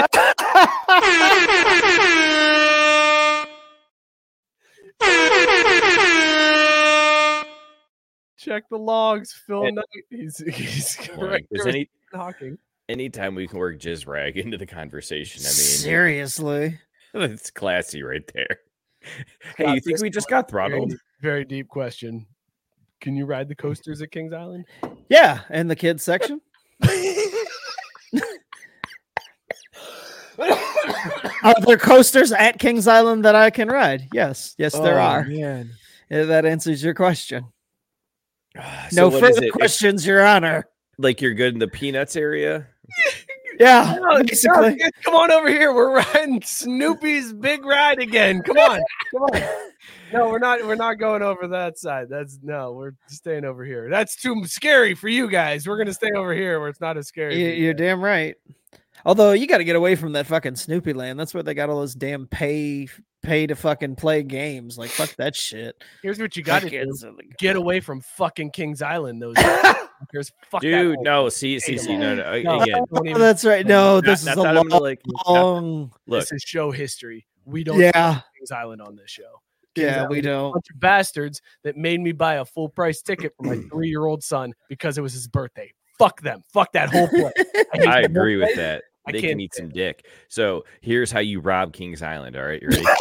H: got- Check the logs, Phil
G: And-
H: Knight. He's he's
G: Like,
H: right
G: there's
H: there
G: any
H: talking.
G: anytime we can work Jizz Rag into the conversation. I mean,
F: Seriously.
G: it's classy right there. Hey,
H: Scott,
G: you think
H: this
G: we
H: is
G: just
H: a
G: got
H: very
G: throttled?
H: deep- Very deep question. Can you ride the coasters at Kings Island?
F: Yeah. And the kids section. Are there coasters at Kings Island that I can ride? Yes. Yes, there
G: Oh,
F: are.
G: man.
F: Yeah, that answers your question.
G: So
F: No
G: what is
F: further
G: it? If-
F: questions, Your Honor.
G: like you're good in the peanuts area?
F: Yeah,
H: No,
F: basically.
H: no, come on over here. We're riding Snoopy's big ride again. Come on. Come on. No, we're not we're not going over that side. That's no, we're staying over here. That's too scary for you guys. We're gonna stay over here where it's not as scary.
F: You,
H: for you
F: you're
H: guys.
F: damn right. Although you got to get away from that fucking Snoopy land. That's where they got all those damn pay pay to fucking play games. Like fuck that shit.
H: Here's what you got to do.
F: Kids are like-
H: Get away from fucking Kings Island. Those There's fuck that
G: Dude,
H: whole-
G: no, see, see, see, no, no.
H: No,
G: Again,
H: don't
F: Oh,
H: even-
F: that's right. No,
G: not-
F: this
G: not
F: is a
G: that I'm
F: long,
G: like- not-
F: long.
G: look,
H: This is show history. We don't
F: Yeah.
H: talk Kings Island on this show. Kings
F: Yeah,
H: Island
F: we
H: is a
F: don't.
H: bunch of bastards that made me buy a full price ticket for my three year old son because it was his birthday. Fuck them. Fuck that whole place. hate
G: I
H: that whole
G: agree with
H: place.
G: that.
H: I
G: They
H: can't
G: can eat some
H: stand
G: dick. So here's how you rob Kings Island. All right, you ready?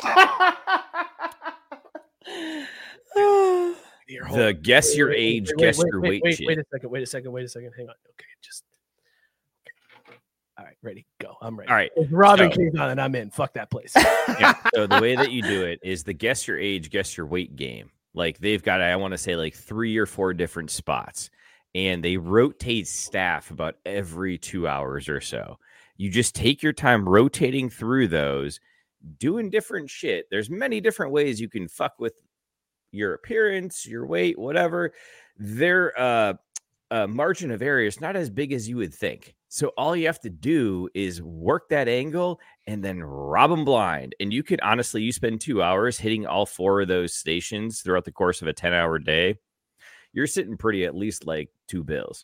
H: Here,
G: The
H: hold on.
G: guess your
H: Wait, wait,
G: age,
H: wait,
G: guess
H: wait,
G: your
H: wait,
G: weight
H: Wait,
G: shit.
H: wait a second. Wait a second. Wait a second. Hang on. Okay, just. All right, ready? Go. I'm ready.
G: All right.
H: If Robin
G: so-
H: Kings Island, I'm in. Fuck that place.
G: Yeah. So the way that you do it is the guess your age, guess your weight game. Like they've got, I want to say like three or four different spots, and they rotate staff about every two hours or so. You just take your time rotating through those, doing different shit. There's many different ways you can fuck with your appearance, your weight, whatever. Their uh, uh, margin of error is not as big as you would think. So all you have to do is work that angle and then rob them blind. And you could honestly, you spend two hours hitting all four of those stations throughout the course of a ten hour day. You're sitting pretty at least like two bills.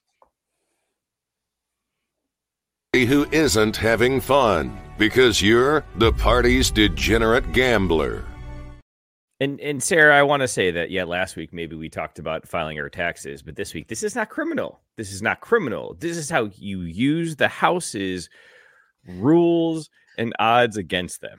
I: Who isn't having fun because you're the party's degenerate gambler.
G: And and Sarah, I want to say that, yeah, last week maybe we talked about filing our taxes, but this week, this is not criminal. This is not criminal. This is how you use the house's rules and odds against them.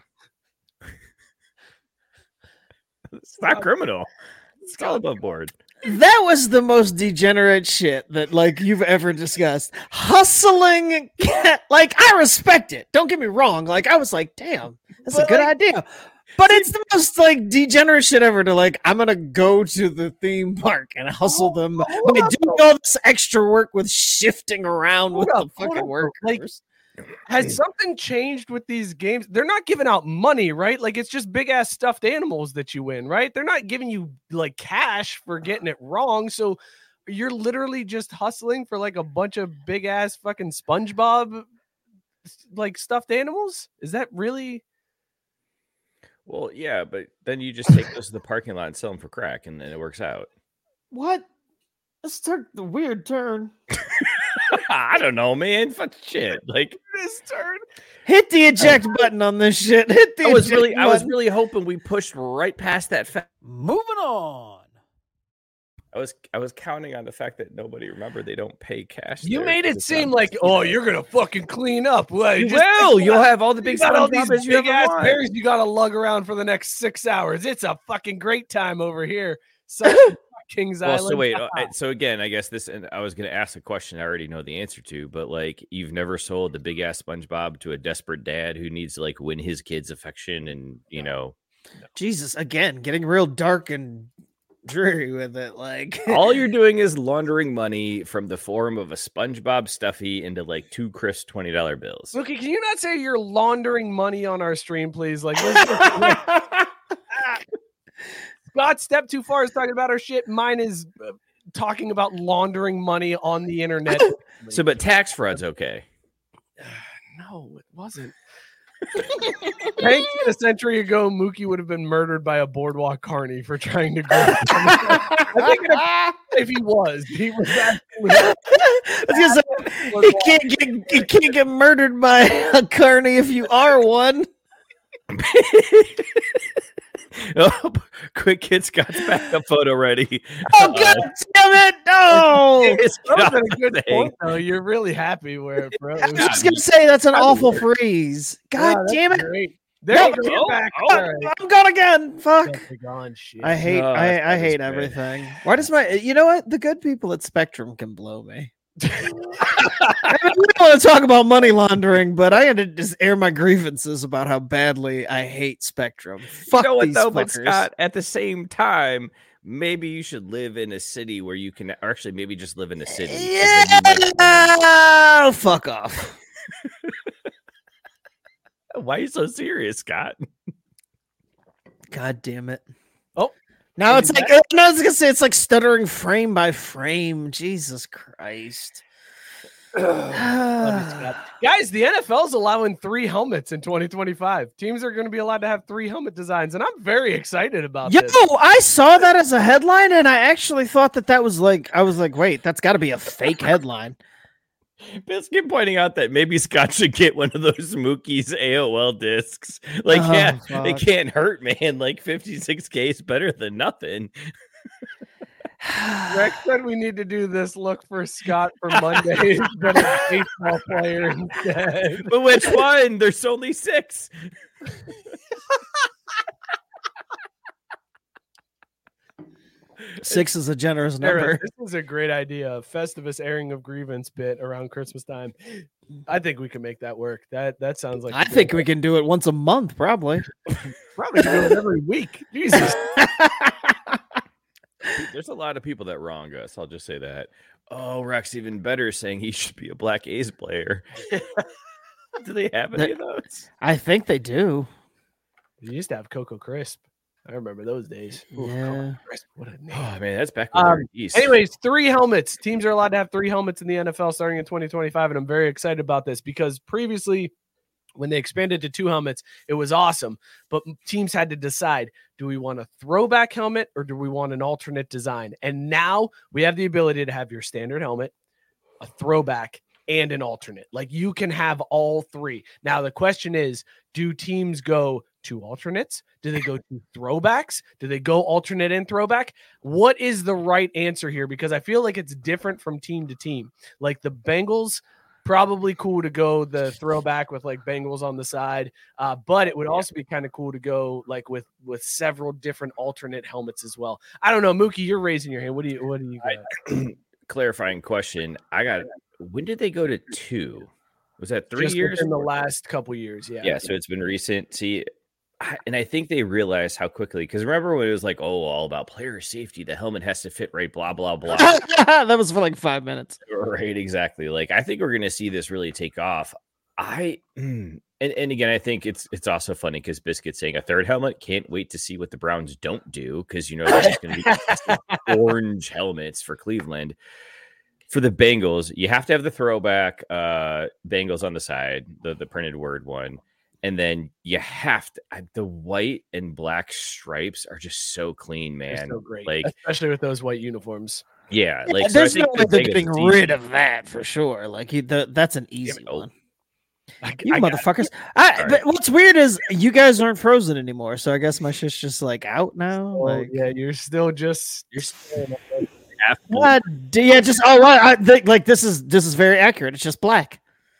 G: It's not criminal. It's all above board.
F: That was the most degenerate shit that like you've ever discussed. Hustling, like I respect it. Don't get me wrong. Like I was like, damn, that's
H: But,
F: a good
H: like-
F: idea. But it's the most like degenerate shit ever to like, I'm gonna go to the theme park and hustle them
H: hold
F: by
H: up,
F: doing all this extra work with shifting around
H: Hold
F: with
H: up,
F: the
H: hold
F: fucking
H: up,
F: workers.
H: like, Has something changed with these games? They're not giving out money, right? Like it's just big ass stuffed animals that you win, right? They're not giving you like cash for getting it wrong. So you're literally just hustling for like a bunch of big ass fucking SpongeBob like stuffed animals. Is that really?
G: Well, yeah, but then you just take those to the parking lot and sell them for crack, and then it works out.
F: What? This took the weird turn.
G: I don't know, man. Fuck shit. Like
H: This turn.
F: Hit the eject button on this shit. Hit the
G: I was
F: eject
G: really, I was
F: button.
G: really hoping we pushed right past that. Fa-
F: Moving on.
G: I was I was counting on the fact that nobody remembered they don't pay cash.
H: You
G: there
H: made it
G: because it's
H: seem
G: not-
H: like, oh, you're gonna fucking clean up. Well,
G: You
H: just
G: will.
H: think
G: You'll
H: about-
G: have all the big
H: you got all
G: SpongeBob
H: these
G: as you
H: big
G: ever
H: ass
G: want.
H: berries you gotta lug around for the next six hours. It's a fucking great time over here. So Kings
G: Well,
H: Island.
G: so wait. uh, So again, I guess this, and I was going to ask a question I already know the answer to, but like, you've never sold the big ass SpongeBob to a desperate dad who needs to like win his kid's affection, and you know,
F: Jesus, again, getting real dark and dreary with it. Like,
G: all you're doing is laundering money from the form of a SpongeBob stuffy into like two crisp twenty dollar bills.
H: Mookie, can you not say you're laundering money on our stream, please? Like, listen, Scott, step too far is talking about our shit. Mine is uh, talking about laundering money on the internet.
G: So, but tax fraud's okay.
H: No, it wasn't. Thanks a century ago, Mookie would have been murdered by a boardwalk carny for trying to go. I think if, if he was, he was actually.
F: I was gonna say, you can't get you can't get murdered by a carny if you are one.
G: Oh, quick, kid Scott's backup photo ready.
F: Oh god damn it! No,
H: That was a good point, though. You're really happy where it froze.
F: I was gonna say that's an awful freeze. God
H: Wow, that's
F: damn it!
H: great. There
F: No,
H: you go. You're
G: oh,
H: back.
G: oh,
H: All right.
F: I'm gone again. Fuck.
H: They're gone. Shit.
F: I hate
G: Oh,
F: I,
G: that
F: I
G: is
F: hate
G: great.
F: everything. Why does my you know what? The good people at Spectrum can blow me. I mean, we don't want to talk about money laundering, but I had to just air my grievances about how badly I hate Spectrum. Fuck
G: You know what
F: these
G: though, but
F: fuckers.
G: Scott, at the same time, maybe you should live in a city where you can, or actually maybe just live in a city. 'cause then you might-
F: Yeah, oh, fuck off.
G: Why are you so serious, Scott?
F: God damn it.
H: Oh,
F: Now it's
H: is
F: like, no, I was gonna say it's like stuttering frame by frame. Jesus Christ.
H: Love you, Scott. Guys, the N F L is allowing three helmets in twenty twenty-five. Teams are going to be allowed to have three helmet designs, and I'm very excited about
F: Yo,
H: this.
F: I saw that as a headline, and I actually thought that that was like, I was like, wait, that's got to be a fake headline.
G: Biscuit pointing out that maybe Scott should get one of those Mookie's A O L discs. Like,
F: Oh,
G: yeah,
F: fuck.
G: it can't hurt, man. Like fifty-six K is better than nothing.
H: Rex said we need to do this look for Scott for Monday. He's been a baseball player instead.
G: But which one? There's only six.
F: Six is a generous
H: Sarah,
F: number.
H: this is a great idea. A Festivus airing of grievance bit around Christmas time. I think we can make that work. That that sounds like
F: I think we can do it once a month, probably.
H: probably do it every week. Jesus.
G: There's a lot of people that wrong us. I'll just say that. Oh, Rex, even better, saying he should be a Black A's player. Do they have any of those?
F: I think they do.
H: You used to have Coco Crisp. I remember those days. Ooh,
F: Yeah.
H: Coco Crisp, what a name.
G: Oh man, that's back when we
H: Um,
G: were East.
H: Anyways, three helmets. Teams are allowed to have three helmets in the N F L starting in twenty twenty-five, and I'm very excited about this because previously, when they expanded to two helmets, it was awesome. But teams had to decide, do we want a throwback helmet or do we want an alternate design? And now we have the ability to have your standard helmet, a throwback, and an alternate. Like you can have all three. Now the question is, do teams go to alternates? Do they go to throwbacks? Do they go alternate and throwback? What is the right answer here? Because I feel like it's different from team to team. Like the Bengals, probably cool to go the throwback with like Bengals on the side, uh, but it would also be kind of cool to go like with with several different alternate helmets as well. I don't know, Mookie, you're raising your hand. What do you what do you got?
G: I, clarifying question. I got. When did they go to two? Was that three
H: Just
G: years?
H: in the last couple years? Yeah.
G: Yeah, so it's been recent. See, I, and I think they realized how quickly, because remember when it was like, oh, all about player safety, the helmet has to fit right, blah, blah, blah.
F: That was for like five minutes.
G: Right, exactly. Like, I think we're going to see this really take off. I, and, and again, I think it's it's also funny because Biscuit's saying a third helmet. Can't wait to see what the Browns don't do because, you know, there's going to be orange helmets for Cleveland. For the Bengals, you have to have the throwback uh, Bengals on the side, the, the printed word one. And then you have to, the white and black stripes are just so clean, man.
H: They're so great,
G: Like,
H: especially with those white uniforms.
G: yeah,
F: Yeah,
G: like so I
F: there's
G: think
F: no way
G: the
F: they're
G: Bengals
F: getting
G: team-
F: rid of that for sure. Like he, the, that's an easy
G: oh.
F: one.
H: I,
F: You
H: I got-
F: motherfuckers. I,
G: All right.
F: But what's weird is you guys aren't frozen anymore. So I guess my shit's just like out now.
H: Oh,
F: Like,
H: yeah, you're still just you're still
G: half blue.
F: God, d- yeah, just oh, I, I think like this is this is very accurate. It's just black.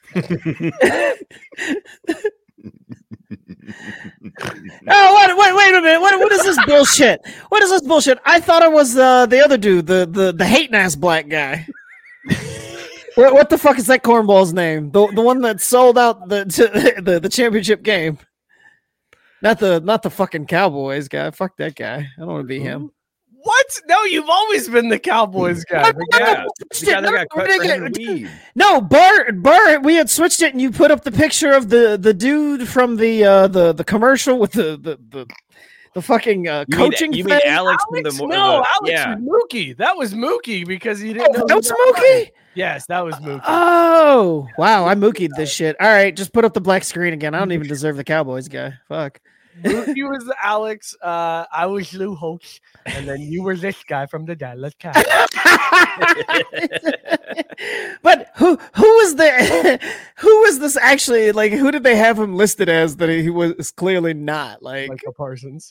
F: Oh, what, wait, wait a minute. What, what is this bullshit? What is this bullshit? I thought it was uh, the other dude, the the the hating ass black guy. what, what the fuck is that cornball's name? The the one that sold out the to, the the championship game. Not the not the fucking Cowboys guy. Fuck that guy. I don't want to be him.
H: What? No, you've always been the Cowboys guy.
G: Yeah, the guy that got cut for having weed.
F: No, Burr, Burr, we had switched it, and you put up the picture of the, the dude from the uh, the the commercial with the the the, the fucking uh,
G: You
F: coaching.
G: mean, you mean
F: thing.
G: Alex,
H: Alex,
G: from the
H: no,
G: uh,
H: Alex
G: yeah.
H: was Mookie. That was Mookie because he didn't
F: Oh,
H: know.
F: that was
H: who
F: Mookie?
H: Yes, that was Mookie.
F: Oh, wow! I Mookie'd this shit. All right, just put up the black screen again. I don't even deserve the Cowboys guy. Fuck.
H: Mookie was Alex. Uh, I was Lou Holtz, and then you were this guy from the Dallas Cowboys.
F: But who who was the who was this actually like? Who did they have him listed as that he was clearly not like?
H: Michael Parsons.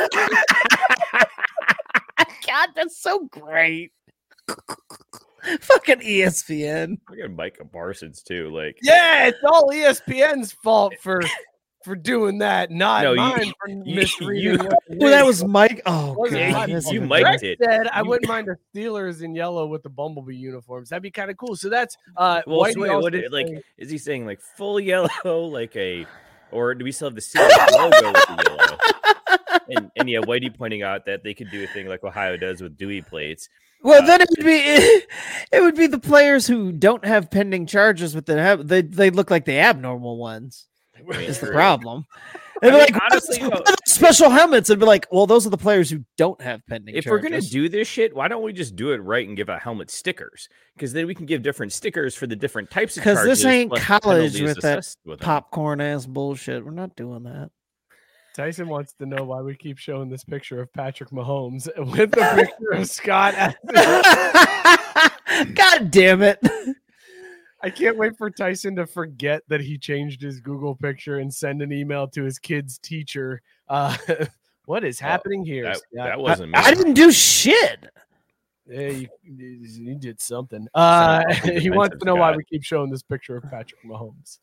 F: God, that's so great. Fucking E S P N.
G: I got Micah Parsons too. Like,
H: Yeah, it's all E S P N's fault for for doing that, not
G: No, you-
H: mine for
G: you-
H: misreading.
G: you-
H: what it
F: Well, that
H: is.
F: was Mike. Oh,
H: Wasn't
F: God.
H: mine.
F: that's
G: you
F: even
G: mic'd
F: better.
H: Greg
G: it.
H: said I
G: You-
H: wouldn't mind the Steelers in yellow with the Bumblebee uniforms. That'd be kind of cool. So that's uh
G: well,
H: Whitey
G: so wait,
H: also
G: what is, like,
H: saying-
G: is he saying like full yellow, like a, or do we still have the Steelers logo with the yellow? And, and yeah, Whitey pointing out that they could do a thing like Ohio does with Dewey plates.
F: Well,
G: Uh,
F: then it would be it would be the players who don't have pending charges, but they have they they look like the abnormal ones.
G: I mean,
F: Is the
G: true.
F: problem?
G: I
F: They'd be
G: mean,
F: like,
G: honestly,
F: "What are
G: though,
F: those special helmets. It'd be like, well, those are the players who don't have pending.
G: If
F: charges.
G: we're gonna do this shit, why don't we just do it right and give out helmet stickers? Because then we can give different stickers for the different types of
F: because
G: charges.
F: this ain't
G: plus
F: college
G: penalties
F: with that
G: assessed with them.
F: popcorn ass bullshit. We're not doing that.
H: Tyson wants to know why we keep showing this picture of Patrick Mahomes with the picture of Scott.
F: God damn it!
H: I can't wait for Tyson to forget that he changed his Google picture and send an email to his kid's teacher. Uh, what is happening here?
G: That,
H: Scott?
G: that wasn't me.
F: I didn't do shit.
H: Yeah, you, you did something. Uh,
G: fucking
H: he wants
G: defensive,
H: to know why
G: Scott.
H: we keep showing this picture of Patrick Mahomes.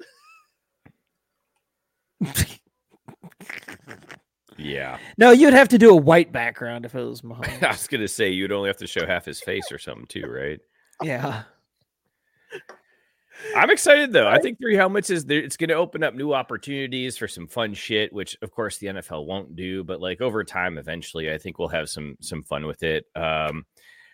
G: Yeah.
F: No, you'd have to do a white background if it was Mahomes.
G: I was gonna say you'd only have to show half his face or something too, right?
F: Yeah.
G: I'm excited though. I think three helmets is there. It's going to open up new opportunities for some fun shit, which of course the N F L won't do. But like over time, eventually, I think we'll have some some fun with it. Um,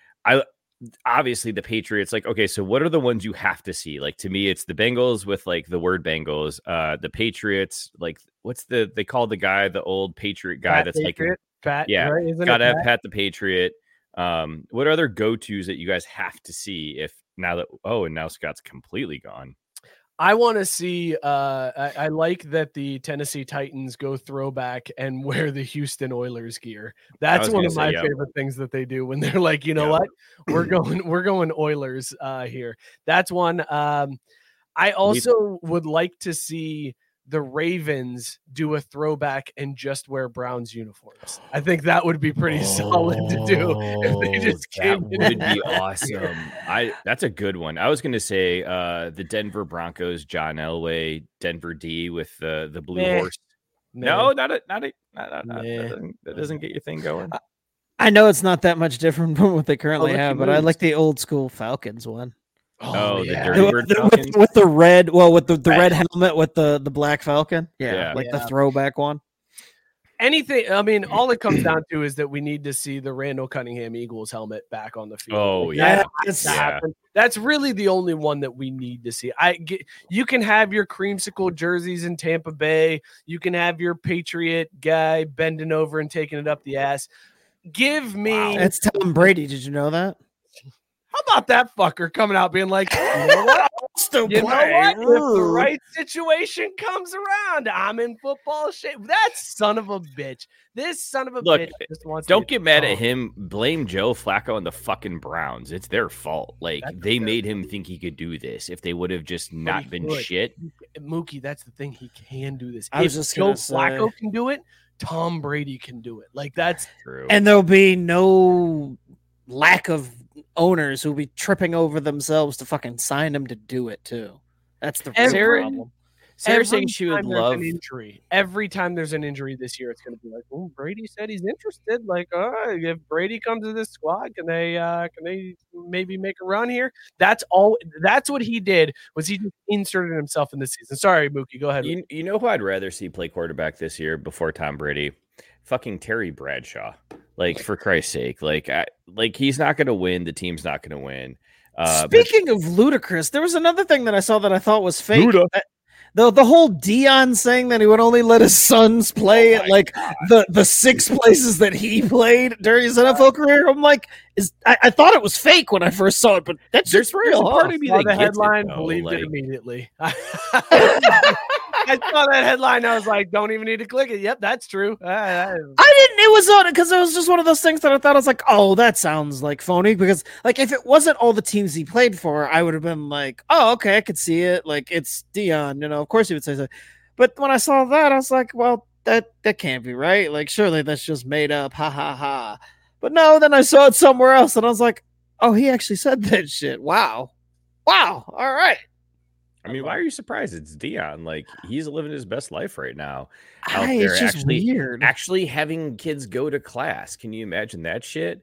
G: I obviously the Patriots. Like, okay, so what are the ones you have to see? Like to me, it's the Bengals with like the word Bengals. Uh, the Patriots. Like, what's the they call the guy the old Patriot guy
H: Pat
G: that's
H: Patriot,
G: like
H: Pat,
G: yeah,
H: right? Isn't it
G: gotta have
H: Pat?
G: Pat the Patriot. Um, what are other go tos that you guys have to see if now that oh and now Scott's completely gone?
H: I want to see. Uh, I, I like that the Tennessee Titans go throwback and wear the Houston Oilers gear. That's
G: was
H: one
G: gonna
H: of
G: say,
H: my
G: yeah.
H: favorite things that they do when they're like, you know
G: Yeah.
H: what, we're going, we're going Oilers uh, here. That's one. Um, I also would like to see the Ravens do a throwback and just wear Browns uniforms. I think that would be pretty solid to do if they just
G: Oh,
H: came
G: that
H: in
G: would
H: that
G: be
H: gear.
G: awesome. I that's a good one. I was gonna say uh the Denver Broncos, John Elway, Denver D with the the blue
H: Nah.
G: horse.
H: Nah.
G: No, not a not a not, not, not-
H: Nah.
G: that, doesn't, that doesn't get your thing going.
F: I know it's not that much different from what they currently
G: look, he
F: have, but I
G: moves.
F: like the old school Falcons one.
G: Oh, the
H: yeah.
G: dirty
F: With,
G: bird
F: the-
G: Falcons.
F: with, with the red, well, with the, the red
G: Red.
F: helmet with the, the black falcon. Yeah,
G: Yeah.
F: like
H: Yeah.
F: the throwback one.
H: Anything, I mean, all it comes down to is that we need to see the Randall Cunningham Eagles helmet back on the field.
G: Oh,
H: Like,
G: yeah.
H: that has
F: Yes.
H: to
G: Yeah.
H: happen. That's really the only one that we need to see. I get you can have your creamsicle jerseys in Tampa Bay, you can have your Patriot guy bending over and taking it up the ass. Give me
F: That's Tom Brady. Did you know that?
H: how about that fucker coming out being like, you know what?
F: Still
H: You know what? If the right situation comes around, I'm in football shape. That son of a bitch. This son of a
G: Look,
H: bitch just wants
G: Don't
H: to
G: get mad
H: oh.
G: at him. Blame Joe Flacco and the fucking Browns. It's their fault. Like
H: That's
G: they
H: their
G: made him think he could do this. If they would have just not
H: he
G: been
H: could.
G: shit.
H: Mookie, that's the thing. He can do this.
F: I was
H: if
F: just
H: Joe
F: gonna say-
H: Flacco can do it, Tom Brady can do it. Like that's
G: True.
F: And there'll be no lack of owners who'll be tripping over themselves to fucking sign him to do it too. That's the real
H: Every-
F: problem.
G: Sarah
H: Every
G: saying she would
H: time there's
G: love.
H: an injury. Every time there's an injury this year, it's going to be like, oh, Brady said he's interested. Like, uh, if Brady comes to this squad, can they, uh, can they maybe make a run here? That's all. That's what he did. Was he just inserted himself in this season? Sorry, Mookie, go ahead.
G: You, you know who I'd rather see play quarterback this year before Tom Brady? Fucking Terry Bradshaw. Like, for Christ's sake, like, I, like he's not going to win. The team's not going to win. Uh,
F: Speaking of ludicrous, there was another thing that I saw that I thought was fake.
G: Luda.
F: Uh, The the whole Dion saying that he would only let his sons play
G: Oh
F: at like the, the six places that he played during his N F L career. I'm like, is I, I thought it was fake when I first saw it, but that's
G: There's
F: just real.
G: there's a part
F: huh?
G: of me
H: Saw
G: that
H: the
G: gets it,
H: headline,
G: though,
H: believed
G: like-
H: it immediately. I saw that headline. I was like, don't even need to click it. Yep, that's true. Uh,
F: I didn't. It was on it because it was just one of those things that I thought I was like, oh, that sounds like phony. Because like if it wasn't all the teams he played for, I would have been like, oh, okay, I could see it. Like it's Dion, you know. Of course he would say so. But when I saw that, I was like, well, that that can't be right. Like surely that's just made up. Ha ha ha. But no, then I saw it somewhere else, and I was like, oh, he actually said that shit. Wow, wow. All right.
G: I mean, why are you surprised? It's Dion. Like he's living his best life right now. Out
F: I,
G: there,
F: it's just
G: actually,
F: weird.
G: actually having kids go to class. Can you imagine that shit?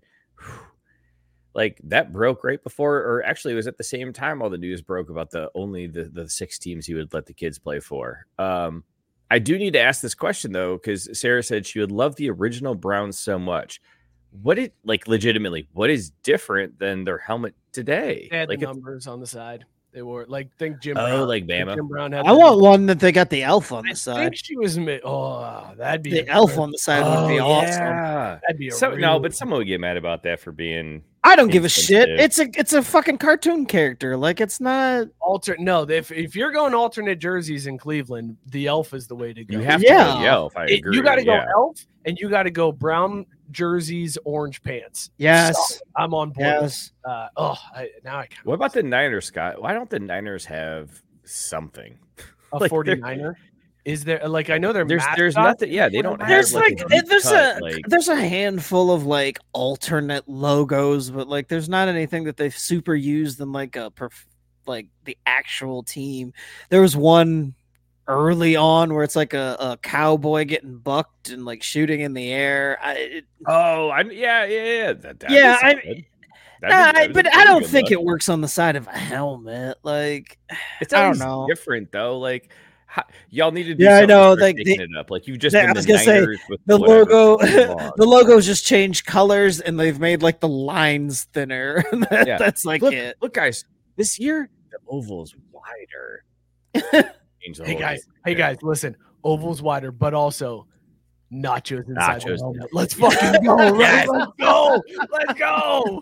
G: Like that broke right before, or actually, it was at the same time all the news broke about the only the the six teams he would let the kids play for. Um, I do need to ask this question though, because Sarah said she would love the original Browns so much. What it like legitimately? What is different than their helmet today?
H: They had
G: Like
H: the
G: it's-
H: numbers on the side. They were like, think Jim.
G: Oh,
H: Brown.
G: like
H: Think
G: Bama.
H: Jim Brown had.
F: I
H: the-
F: want one that they got the elf on
H: I
F: the side.
H: think she was. Mid- oh, that'd be
F: The
H: a-
F: elf on the side would be
G: Oh,
F: awesome.
G: yeah.
H: That'd be a
G: So, no,
H: real-
G: but someone would get mad about that for being.
F: I don't give a shit.
G: Insensitive.
F: It's a it's a fucking cartoon character. Like it's not.
H: alter. No, if if you're going alternate jerseys in Cleveland, the elf is the way to go.
G: You have
F: Yeah.
G: to go Yelp. I
H: It-
G: agree.
H: you got to go
G: yeah.
H: elf, and you got to go brown jerseys, orange pants.
F: Yes.
H: Solid. I'm on board.
F: Yes.
H: Uh, oh, I, now I kind
G: What about the Niners, Scott? Why don't the Niners have something?
H: a
G: like, they're-
H: 49er. Is there like I know they're
G: There's there's nothing. Yeah, they don't have
F: There's
G: like,
F: like,
G: a deep
F: there's
G: cut,
F: a
G: like
F: there's a handful of like alternate logos, but like there's not anything that they've super used in like a perf- like the actual team. There was one early on where it's like a, a cowboy getting bucked and like shooting in the air. I, it,
G: oh, I yeah yeah yeah. That, that'd
F: Yeah,
G: be
F: I-
G: solid.
F: nah,
G: That'd be-
F: I-
G: that'd
F: but
G: be
F: I
G: pretty
F: don't
G: good
F: think
G: look.
F: it works on the side of a helmet. Like
G: It's
F: I don't
G: always
F: know.
G: different though. Like how, y'all need to do
F: Yeah, I
G: something
F: know,
G: to start
F: like,
G: taking
F: the-
G: it up. Like you've just
F: the-
G: been
F: I
G: the
F: was gonna say,
G: Niners with
F: the
G: whatever
F: logo
G: for so long.
F: the logo's just changed colors and they've made like the lines thinner. That-
G: Yeah.
F: That's like
G: look,
F: it.
G: look, guys, this year the oval's wider. Change the
H: Hey
G: whole
H: guys,
G: game.
H: hey guys, listen. Ovals wider, but also nachos inside the
G: Nachos.
H: helmet. Let's fucking go. Right? Let's go. Let's go.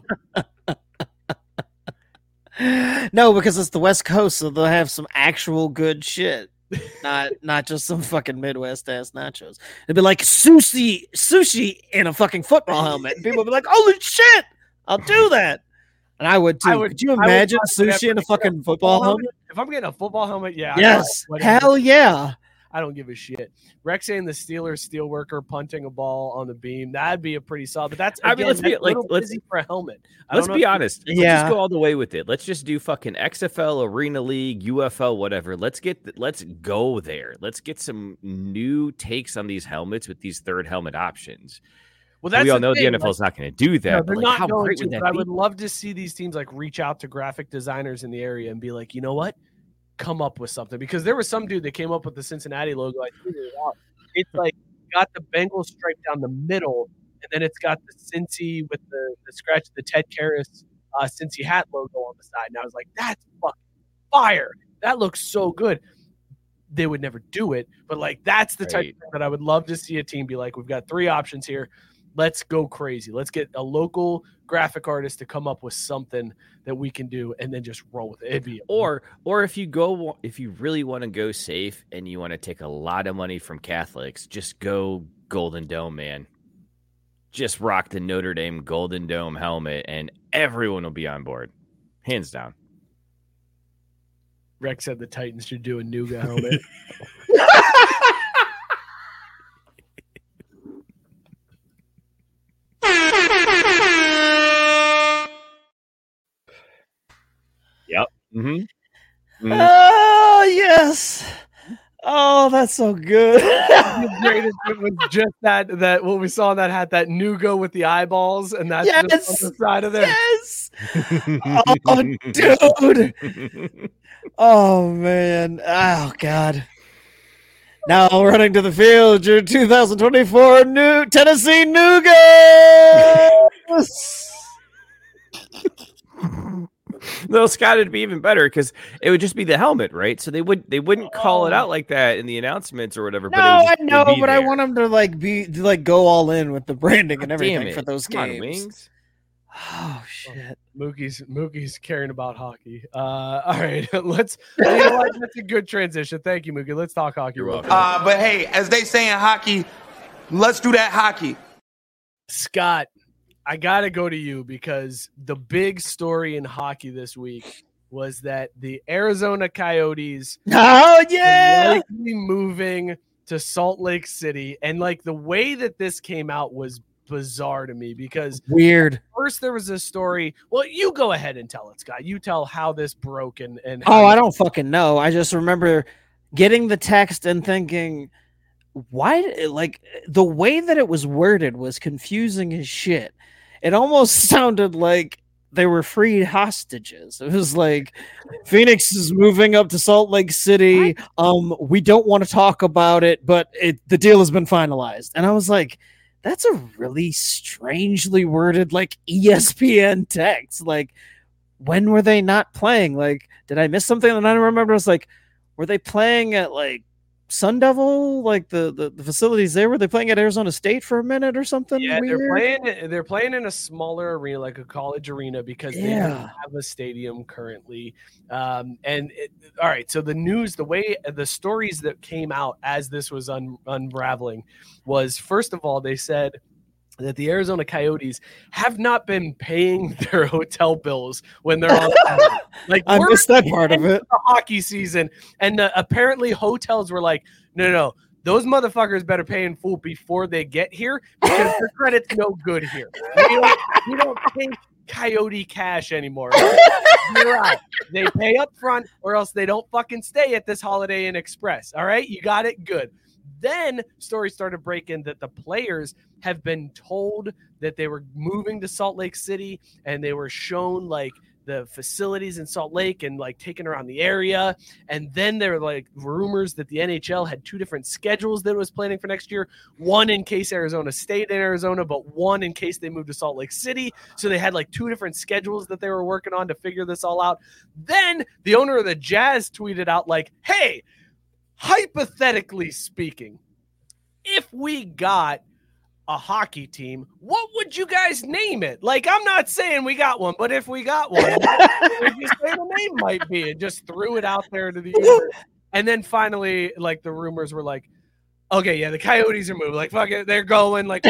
F: No, because it's the West Coast, so they'll have some actual good shit. Not not just some fucking Midwest ass nachos. It'd be like sushi sushi in a fucking football helmet. And people would be like, holy shit, I'll do that. And I would too.
H: I would-
F: Could you
H: I would
F: imagine
H: buy whatever
F: sushi in a
H: to get a
F: fucking football helmet?
H: If I'm getting a football helmet, yeah. I
F: Yes.
H: buy whatever.
F: Hell yeah.
H: I don't give a shit. Rex saying the Steelers steelworker punting a ball on the beam. That'd be a pretty solid. But that's
G: I mean,
H: again,
G: let's be-
H: that's a
G: like,
H: little
G: let's-
H: busy for a helmet. I
G: Let's
H: don't know
G: be
H: if-
G: honest. Let's
F: Yeah.
G: just go all the way with it. Let's just do fucking X F L, Arena League, U F L, whatever. Let's get let's go there. Let's get some new takes on these helmets with these third helmet options.
H: Well, that's
G: we all
H: the
G: know
H: thing,
G: the N F L is not going to do that.
H: No,
G: but
H: they're
G: like,
H: not
G: how
H: going
G: great
H: to.
G: would that
H: But I
G: be?
H: would love to see these teams like reach out to graphic designers in the area and be like, you know what, come up with something. Because there was some dude that came up with the Cincinnati logo. I tweeted it out. It's like got the Bengals stripe down the middle, and then it's got the Cincy with the, the scratch, the Ted Karras uh, Cincy hat logo on the side. And I was like, that's fucking fire. That looks so good. They would never do it, but like that's the type
G: Right.
H: of thing that I would love to see a team be like, we've got three options here. Let's go crazy. Let's get a local graphic artist to come up with something that we can do and then just roll with it. It'd be
G: Or or if you go if you really want to go safe and you want to take a lot of money from Catholics, just go Golden Dome, man. Just rock the Notre Dame Golden Dome helmet and everyone will be on board. Hands down.
H: Rex said the Titans should do a Nuga helmet.
F: that's so good.
H: The greatest it was just that that what we saw in that hat, that Nugo with the eyeballs, and that's
F: Yes.
H: just on the side of there.
F: Yes. Oh, dude. Oh man. Oh God. Now running to the field, your two thousand twenty-four new Tennessee Nuggets.
G: No, Scott, it'd be even better because it would just be the helmet, right? So they would they wouldn't call it
F: Oh.
G: out like that in the announcements or whatever.
F: No,
G: but it was,
F: I know,
G: it'd be
F: but I
G: there.
F: want them to like be to, like go all in with the branding and
G: Damn
F: everything
G: it.
F: for those
G: Come on,
F: games.
G: Wings.
F: Oh shit.
H: Mookie's Mookie's caring about hockey. Uh, all right, let's. You know what? That's a good transition. Thank you, Mookie. Let's talk hockey.
G: You're
H: real
G: welcome.
H: quick.
J: Uh, but hey, as they say in hockey, let's do that hockey.
H: Scott, I gotta go to you because the big story in hockey this week was that the Arizona Coyotes
F: Oh
H: are
F: yeah.
H: likely moving to Salt Lake City, and like the way that this came out was bizarre to me because
F: Weird.
H: first there was a story. Well, you go ahead and tell it, Scott. You tell how this broke and and how
F: Oh,
H: you-
F: I don't fucking know. I just remember getting the text and thinking, why? Like the way that it was worded was confusing as shit. It almost sounded like they were freed hostages. It was like Phoenix is moving up to Salt Lake City. Um, we don't want to talk about it, but it the deal has been finalized. And I was like, that's a really strangely worded, like E S P N text. Like, when were they not playing? Like, did I miss something? And I don't remember. I was like, were they playing at like Sun Devil, like the, the, the facilities there? Were they playing at Arizona State for a minute or something?
H: Yeah,
F: weird?
H: they're playing. They're playing in a smaller arena, like a college arena, because they
F: Yeah.
H: don't have a stadium currently. Um, and it, all right, so the news, the way the stories that came out as this was un, unraveling, was first of all they said that the Arizona Coyotes have not been paying their hotel bills when they're on. Like
F: I
H: we're
F: missed that
H: at the
F: part of
H: end
F: it.
H: the hockey season, and uh, apparently hotels were like, no, no, no. Those motherfuckers better pay in full before they get here because their credit's no good here. We don't, we don't take Coyote cash anymore. You're out. They pay up front or else they don't fucking stay at this Holiday Inn Express. All right? You got it? Good. Then stories started breaking that the players have been told that they were moving to Salt Lake City and they were shown like the facilities in Salt Lake and like taken around the area. And then there were like rumors that the N H L had two different schedules that it was planning for next year. One in case Arizona stayed in Arizona, but one in case they moved to Salt Lake City. So they had like two different schedules that they were working on to figure this all out. Then the owner of the Jazz tweeted out like, hey, hypothetically speaking, if we got a hockey team, what would you guys name it? Like, I'm not saying we got one, but if we got one, what would you say the name might be? And just threw it out there to the universe. And then finally, like, the rumors were like, okay, yeah, the Coyotes are moving. Like, fuck it, they're going. Like,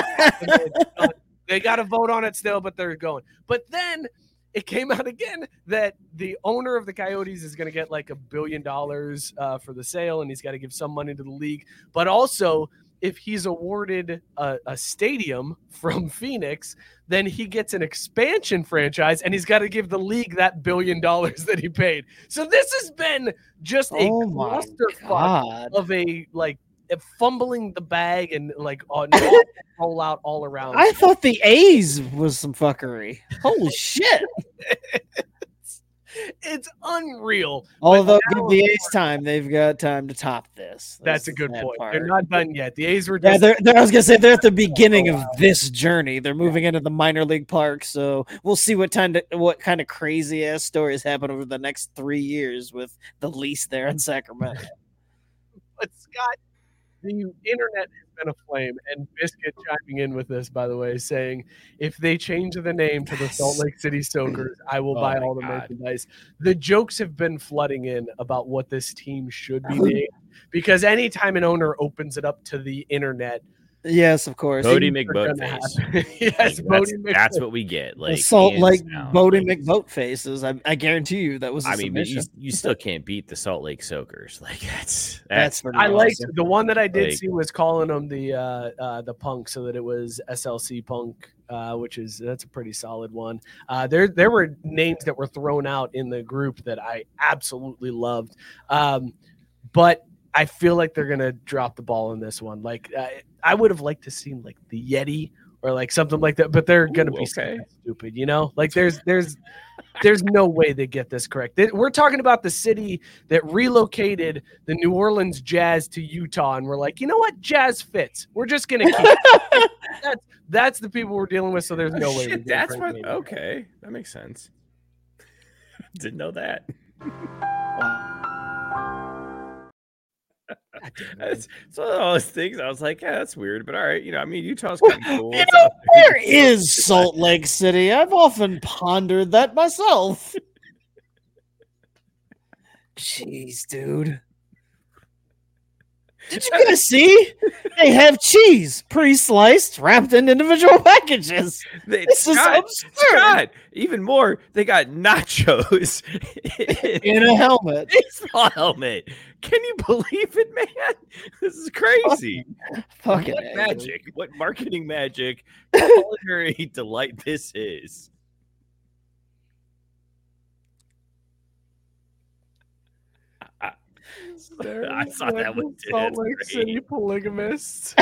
H: they got to vote on it still, but they're going. But then it came out again that the owner of the Coyotes is going to get like a billion dollars uh, for the sale, and he's got to give some money to the league. But also, if he's awarded a, a stadium from Phoenix, then he gets an expansion franchise, and he's got to give the league that billion dollars that he paid. So this has been just a
F: Oh my
H: clusterfuck
F: God.
H: of a like fumbling the bag and like on roll out all around.
F: I thought the A's was some fuckery. Holy shit.
H: It's unreal.
F: Although
H: But now-
F: give the A's time, they've got time to top this.
H: That's a
F: the
H: good
F: sad
H: point.
F: part.
H: They're not done yet. The A's were
F: Yeah,
H: just
F: they're, they're, I was gonna say they're at the beginning of this journey. They're moving into the minor league park, so we'll see what time to, what kind of crazy ass stories happen over the next three years with the lease there in Sacramento.
H: but Scott, the internet has been aflame, and Biscuit chiming in with this, by the way, saying if they change the name to the Salt Lake City Soakers, I will
G: Oh
H: buy
G: my
H: all the
G: God.
H: merchandise. The jokes have been flooding in about what this team should be named because anytime an owner opens it up to the internet,
F: Yes, of course.
G: Bodie
H: things are gonna
G: McBoatface.
H: happen. yes,
G: Like, that's,
H: Bodie
G: that's
H: McBoat.
G: what we get.
F: The
G: Like
F: Salt
G: hands
F: Lake
G: down.
F: Bodie
G: Like,
F: McBoatfaces. I, I guarantee you that was. A
G: I mean, but
F: submission.
G: you, you still can't beat the Salt Lake Soakers. Like that's
F: That's
G: that's,
F: pretty
H: I liked
F: awesome.
H: the one that I did
G: Like-
H: see was calling them the uh, uh, the punk, so that it was S L C punk, uh, which is that's a pretty solid one. Uh, there there were names that were thrown out in the group that I absolutely loved, um, but I feel like they're gonna drop the ball in this one. Like I, I would have liked to see like the Yeti or like something like that, but they're gonna
G: Ooh,
H: be
G: okay.
H: stupid, you know. Like there's there's there's no way they get this correct. They, we're talking about the city that relocated the New Orleans Jazz to Utah, and we're like, you know what, Jazz fits. We're just gonna keep it. that's that's the people we're dealing with. So there's no
G: Oh,
H: way.
G: shit, that's what. Okay, that makes sense. Didn't know that. It's it's one of those things. I was like, yeah, that's weird, but all right, you know, I mean, Utah's kind of cool.
F: You know, where is Salt Lake City? I've often pondered that myself. Jeez, dude. Did you guys see? They have cheese pre-sliced, wrapped in individual packages.
G: They,
F: This is
G: Scott,
F: absurd.
G: Scott, even more, they got nachos
F: In a helmet.
G: baseball helmet. Can you believe it, man? This is crazy.
F: Fucking
G: What
F: A,
G: magic? What marketing magic? Culinary delight this is. I, I saw that one. Too.
H: Salt
G: That's
H: Lake
G: great.
H: City polygamists.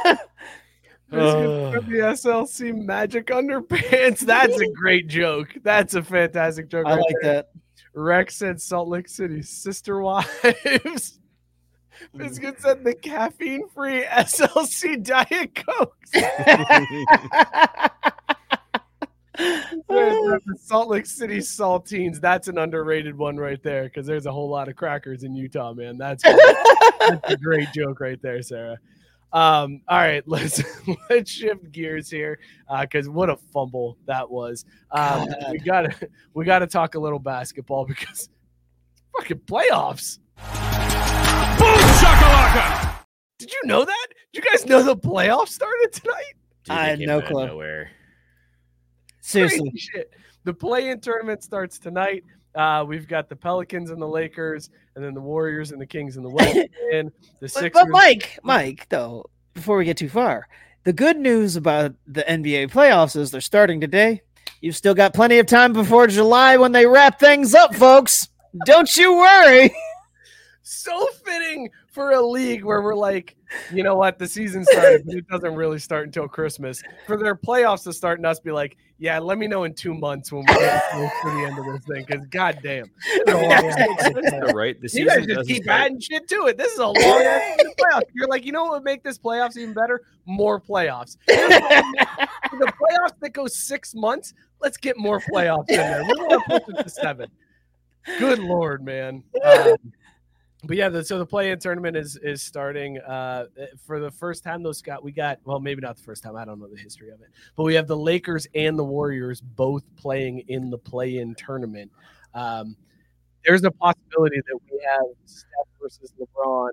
G: Oh.
H: From the S L C Magic Underpants. That's a great joke. That's a fantastic joke.
F: I
H: right
F: like
H: there.
F: that.
H: Rex said Salt Lake City sister wives. Biscuit said the caffeine-free S L C Diet Cokes. The Salt Lake City saltines. That's an underrated one right there because there's a whole lot of crackers in Utah, man. That's, that's a great joke right there, Sarah. Um, all right, let's let's shift gears here because uh, what a fumble that was. Um, we gotta we gotta talk a little basketball because fucking playoffs.
B: Boom shakalaka!
H: Did you know that? Did you guys know the playoffs started tonight?
G: Dude,
F: I
G: they
F: had
G: came
F: no
G: out of
F: clue.
G: Nowhere.
F: Seriously.
H: Crazy shit. The play-in tournament starts tonight. Uh, we've got the Pelicans and the Lakers, and then the Warriors and the Kings in the West. And the
F: But,
H: Sixers.
F: but Mike, Mike, though, before we get too far, the good news about the N B A playoffs is they're starting today. You've still got plenty of time before July when they wrap things up, folks. Don't you worry.
H: So fitting for a league where we're like, you know what, the season started, but it doesn't really start until Christmas. For their playoffs to start and us be like, yeah, let me know in two months when we get close to the end of this thing, because goddamn.
G: Right? The
H: You
G: season
H: guys just
G: doesn't
H: keep
G: start-
H: adding shit to it. This is a long ass playoff. You're like, you know what would make this playoffs even better? More playoffs. The playoffs that go six months, let's get more playoffs in there. We're going to push it to seven. Good Lord, man. Um, But yeah, the, so the play-in tournament is is starting uh, for the first time. Those got we got well, maybe not the first time. I don't know the history of it, but we have the Lakers and the Warriors both playing in the play-in tournament. Um, there's a possibility that we have Steph versus LeBron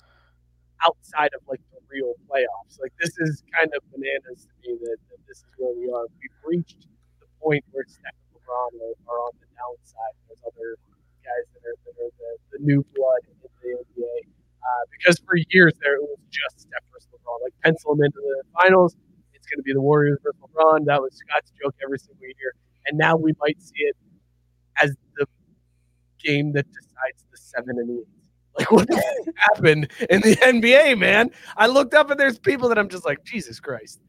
H: outside of like the real playoffs. Like this is kind of bananas to me that, that this is where we are. We've reached the point where Steph and LeBron are, are on the downside. There's other guys that are, that are the, the new blood in the N B A. Uh, because for years there, it was just Steph versus LeBron. Like, pencil them into the finals. It's going to be the Warriors versus LeBron. That was Scott's joke every single year. And now we might see it as the game that decides the seven and eight. Like, what the fuck happened in the N B A, man? I looked up and there's people that I'm just like, Jesus Christ.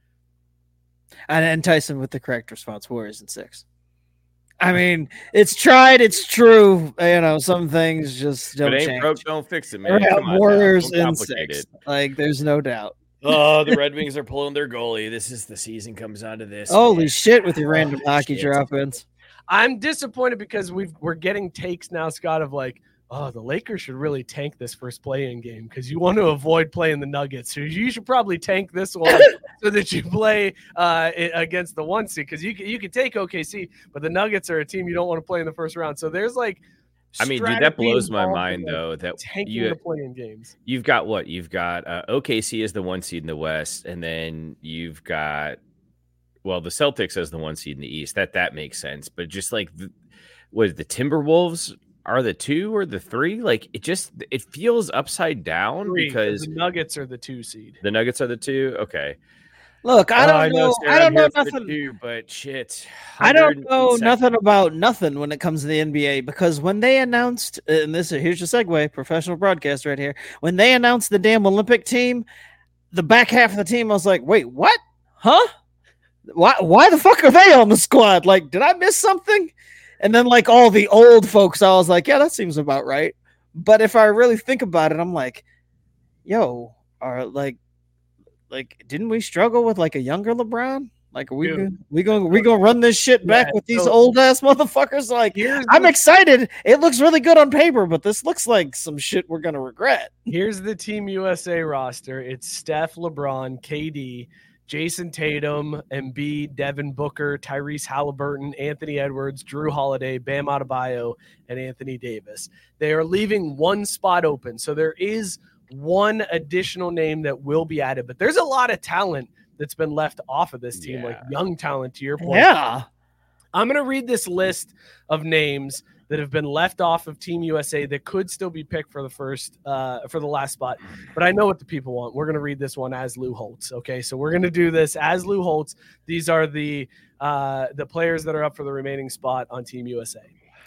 F: And entice him with the correct response, Warriors in six. I mean, it's tried, it's true. You know, some things just don't
G: If it ain't
F: change.
G: broke, don't fix it, man.
F: Yeah,
G: Come on now.
F: Warriors
G: Don't
F: in
G: complicate
F: six.
G: it.
F: Like, there's no doubt.
G: Oh, the Red Wings are pulling their goalie. This is the season comes down to this.
F: Holy
G: man.
F: shit with your random
G: Oh,
F: hockey
G: shit.
F: drop-ins.
H: I'm disappointed because we've we're getting takes now, Scott, of like, oh, the Lakers should really tank this first play-in game because you want to avoid playing the Nuggets. So you should probably tank this one so that you play uh, it against the one seed because you can, you can take O K C, but the Nuggets are a team you don't want to play in the first round. So there's like,
G: I mean, dude, that
H: strategy
G: blows my
H: involved
G: mind
H: in, like,
G: though. That
H: tanking
G: you
H: the play-in games.
G: you've got what you've got. Uh, O K C is the one seed in the West, and then you've got well, the Celtics as the one seed in the East. That that makes sense. But just like the, what the Timberwolves are the two or the three? Like it just it feels upside down
H: Three,
G: because
H: the Nuggets are the two seed.
G: the Nuggets are the two. Okay.
F: Look, I
G: Oh,
F: don't
G: I know,
F: know.
G: Sarah,
F: I don't
G: I'm
F: know
G: here for it
F: nothing.
G: too, but shit.
F: I don't know
G: one hundred
F: nothing about nothing when it comes to the N B A because when they announced, and this here's your segue, professional broadcast right here. When they announced the damn Olympic team, the back half of the team, I was like, wait, what? Huh? Why? Why the fuck are they on the squad? Like, did I miss something? And then like all the old folks, I was like, yeah, that seems about right. But if I really think about it, I'm like, yo, are like. Like, didn't we struggle with like a younger LeBron? Like, are we gonna, we going we gonna run this shit back
H: Yeah,
F: with these
H: so-
F: old ass motherfuckers? Like,
H: Here's
F: I'm
H: the-
F: excited. It looks really good on paper, but this looks like some shit we're gonna regret.
H: Here's the Team U S A roster. It's Steph, LeBron, K D, Jason Tatum, Embiid, Devin Booker, Tyrese Halliburton, Anthony Edwards, Drew Holiday, Bam Adebayo, and Anthony Davis. They are leaving one spot open, so there is one additional name that will be added, but there's a lot of talent that's been left off of this team,
G: Yeah.
H: like young talent, to your point.
F: Yeah.
H: I'm going to read this list of names that have been left off of Team U S A that could still be picked for the first, uh, for the last spot. But I know what the people want. We're going to read this one as Lou Holtz. Okay, so we're going to do this as Lou Holtz. These are the uh, the players that are up for the remaining spot on Team U S A.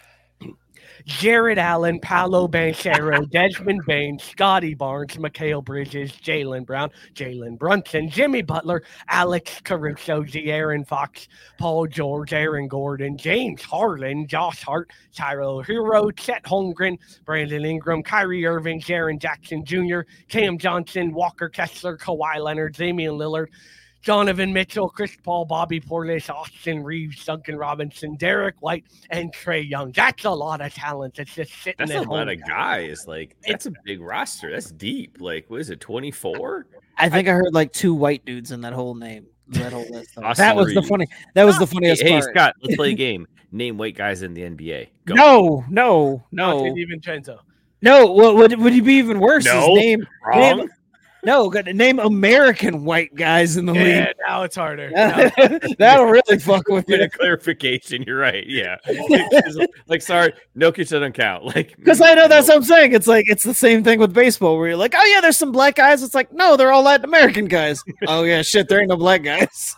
H: Jared Allen, Paolo Banchero, Desmond Bain, Scotty Barnes, Mikal Bridges, Jaylen Brown, Jalen Brunson, Jimmy Butler, Alex Caruso, De'Aaron Fox, Paul George, Aaron Gordon, James Harden, Josh Hart, Tyler Hero, Chet Holmgren, Brandon Ingram, Kyrie Irving, Jaren Jackson Junior, Cam Johnson, Walker Kessler, Kawhi Leonard, Damian Lillard, Donovan Mitchell, Chris Paul, Bobby Portis, Austin Reeves, Duncan Robinson, Derek White, and Trey Young. That's a lot of talent that's just sitting
G: That's
H: at
G: a lot
H: home.
G: of guys. Like, that's a big roster. That's deep. Like, what is it, twenty-four?
F: I think I, heard like two white dudes in that whole name. That whole list.
G: Austin
F: That was the
G: Reeves.
F: funny. That was the
G: Hey,
F: funniest
G: hey,
F: part.
G: Scott, let's play a game. Name white guys in the N B A. Go.
F: No, no, no,
H: Dante DiVincenzo.
F: no. What would would he be even worse?
G: No,
F: His name,
G: wrong.
F: name no, got to name American white guys in the
H: Yeah,
F: league.
H: now it's harder. Now-
F: That'll really fuck with
G: Get
F: you.
G: a clarification. You're right. Yeah. Like, sorry, Nokic doesn't count. Like,
F: Because I know that's
G: no.
F: what I'm saying. It's like it's the same thing with baseball, where you're like, oh yeah, there's some black guys. It's like, no, they're all Latin American guys. Oh yeah, shit, there ain't no black guys.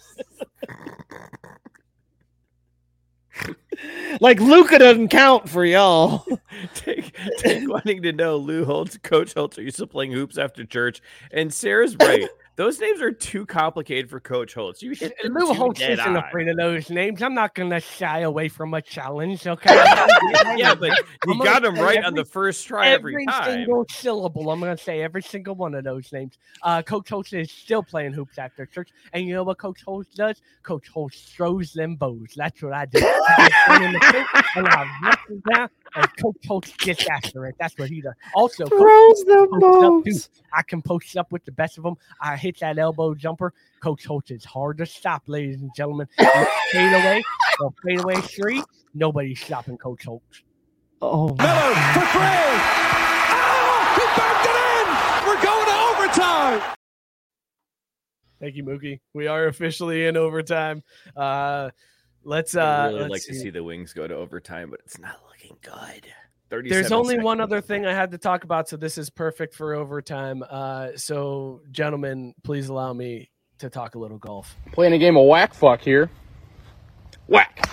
F: Like Luca doesn't count for y'all.
G: Take, take wanting to know Lou Holtz, Coach Holtz are used to playing hoops after church. And Sarah's right. Those names are too complicated for Coach Holtz. You hit them
H: Lou
G: too
H: Holtz
G: dead
H: isn't
G: on.
H: afraid of those names. I'm not going to shy away from a challenge, okay?
G: Yeah, but you
H: I'm
G: got
H: gonna
G: them
H: say
G: right on
H: every-
G: the first try every,
H: Every
G: time.
H: single syllable, I'm going to say every single one of those names. Uh, Coach Holtz is still playing hoops after church. And you know what Coach Holtz does? Coach Holtz throws them bows. That's what I do. I get one in the face, and I run it down, and Coach Holtz gets after it. That's what he does. Also, Coach
F: Throws them
H: posts up too.
F: bones.
H: I can post up with the best of them. I hit that elbow jumper. Coach Holtz is hard to stop, ladies and gentlemen. Fade away, or fade away three. Nobody's stopping Coach Holtz.
F: Oh,
B: Miller for three. Oh, he backed it in. We're going to overtime.
H: Thank you, Mookie. We are officially in overtime. Uh, let's. Uh,
G: I'd really
H: let's
G: like
H: see.
G: to see the Wings go to overtime, but it's not looking good.
H: There's only one
G: seconds.
H: other thing I had to talk about, so this is perfect for overtime. Uh, so, gentlemen, please allow me to talk a little golf.
K: Playing a game of whack fuck here.
G: Whack.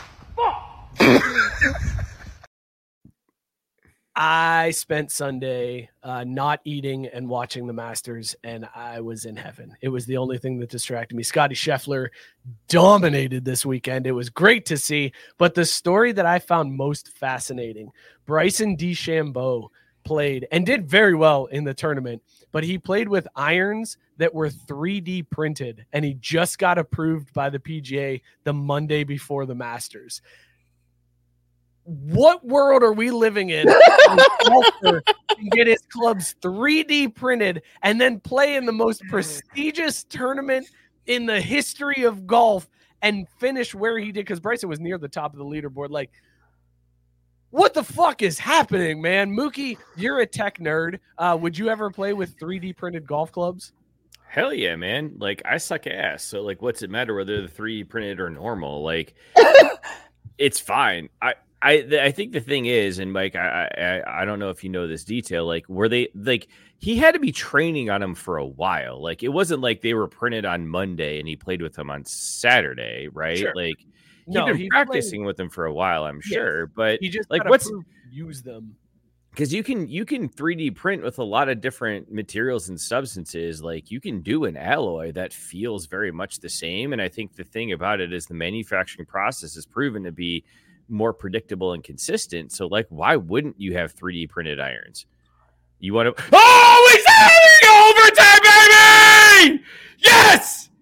H: I spent Sunday uh, not eating and watching the Masters, and I was in heaven. It was the only thing that distracted me. Scotty Scheffler dominated this weekend. It was great to see. But the story that I found most fascinating, Bryson DeChambeau played and did very well in the tournament, but he played with irons that were three D printed, and he just got approved by the P G A the Monday before the Masters. What world are we living in? A golfer can get his clubs three D printed and then play in the most prestigious tournament in the history of golf and finish where he did, because Bryson was near the top of the leaderboard. Like, what the fuck is happening, man? Mookie, you're a tech nerd. Uh, would you ever play with three D printed golf clubs?
G: Hell yeah, man. Like, I suck ass. So, like, what's it matter whether they're three D printed or normal? Like, it's fine. I I th- I think the thing is, and Mike, I, I I don't know if you know this detail. Like, were they like he had to be training on him for a while. Like, it wasn't like they were printed on Monday and he played with them on Saturday, right?
H: Sure.
G: Like, he'd
H: No,
G: been
H: he
G: practicing
H: played-
G: with them for a while, I'm
H: Yeah.
G: sure. But
H: He just
G: like,
H: gotta
G: what's
H: prove- use them.
G: because you can you can three D print with a lot of different materials and substances. Like, you can do an alloy that feels very much the same. And I think the thing about it is the manufacturing process is proven to be more predictable and consistent. So, like, why wouldn't you have three D printed irons? You want to? Oh, he's having overtime, baby! Yes!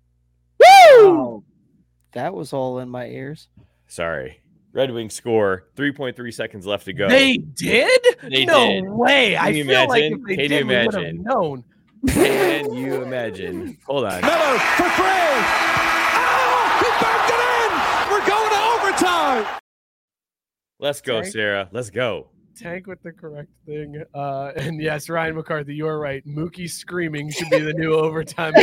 G: Woo!
F: Wow. That was all in my ears.
G: Sorry. Red Wings score. three point three seconds left to go.
H: They did?
G: They
H: no
G: did.
H: way.
G: Can
H: I
G: you
H: feel like if
G: imagine?
H: they
G: Can
H: did,
G: you
H: we would have
G: imagine?
H: known.
G: Can you imagine? Hold on.
B: Miller for three. Oh, he backed it in. We're going to overtime.
G: Let's go,
H: Tank.
G: Sarah. Let's go.
H: Tank with the correct thing. Uh, and yes, Ryan McCarthy, you're right. Mookie screaming should be the new overtime.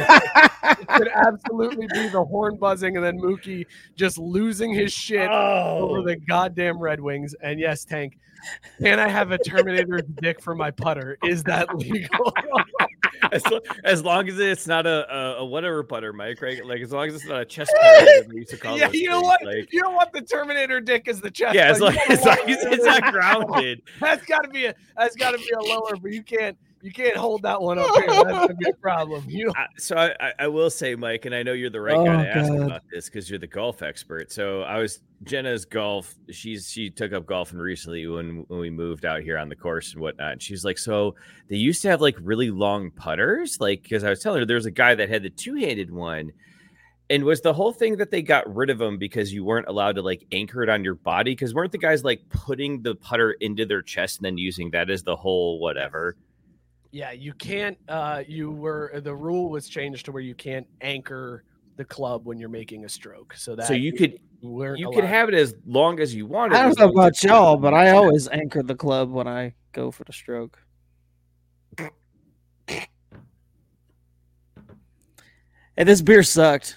H: It should absolutely be the horn buzzing and then Mookie just losing his shit
G: Oh.
H: over the goddamn Red Wings. And yes, Tank, can I have a Terminator's dick for my putter? Is that legal?
G: as, lo- as long as it's not a, a, a whatever putter, Mike, right? Like, as long as it's not a chest putter, as we used to call
H: yeah,
G: those
H: you know
G: things,
H: what?
G: Like,
H: You don't want the Terminator dick as the chest.
G: yeah, as long,
H: putter. You
G: as long
H: don't
G: as
H: want-
G: it's not grounded.
H: That's got to be a that's got to be a lower, but you can't you can't hold that one up here. That's gonna be a problem. You know,
G: I, so I, I- I will say, Mike, and I know you're the right
F: Oh,
G: guy to ask
F: God.
G: about this because you're the golf expert. So I was Jenna's golf. She's she took up golfing recently when when we moved out here on the course and whatnot. And she's like, so they used to have like really long putters, like because I was telling her there was a guy that had the two handed one. And was the whole thing that they got rid of them because you weren't allowed to like anchor it on your body? Because weren't the guys like putting the putter into their chest and then using that as the whole whatever?
H: yeah, you can't. Uh, you were the rule was changed to where you can't anchor the club when you're making a stroke. So that
G: So you could
H: weren't
G: you could
H: allowed.
G: have it as long as you wanted.
F: I
G: as
F: don't know
G: long as
F: about
G: it's-
F: y'all, but I always anchor the club when I go for the stroke. Hey, this beer sucked.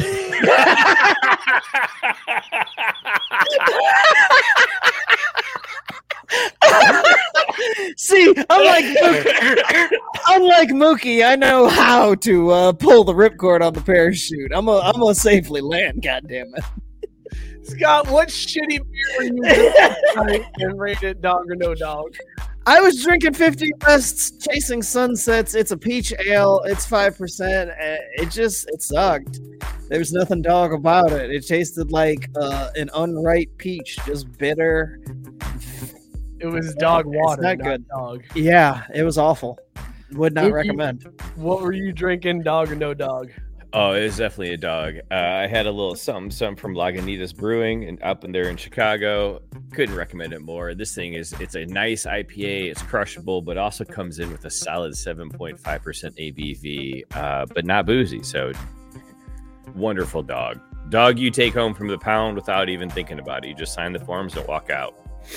F: See, unlike Mookie, unlike Mookie, I know how to uh, pull the ripcord on the parachute. I'm a, I'm gonna safely land. God damn it!
H: Scott, what shitty beer were you drinking tonight and rate it dog or no dog?
F: I was drinking fifty Wests, chasing sunsets. It's a peach ale. It's five percent. It just it sucked. There was nothing dog about it. It tasted like uh, an unripe peach, just bitter.
H: It was dog
F: It's
H: water,
F: not
H: not
F: good.
H: dog.
F: Yeah, it was awful. Would not
H: Mookie-
F: recommend.
H: What were you drinking, dog or no dog?
G: Oh, it was definitely a dog. Uh, I had a little something, something from Lagunitas Brewing and up in there in Chicago. Couldn't recommend it more. This thing is, it's a nice I P A. It's crushable, but also comes in with a solid seven point five percent A B V, uh, but not boozy. So wonderful dog. Dog you take home from the pound without even thinking about it. You just sign the forms and walk out.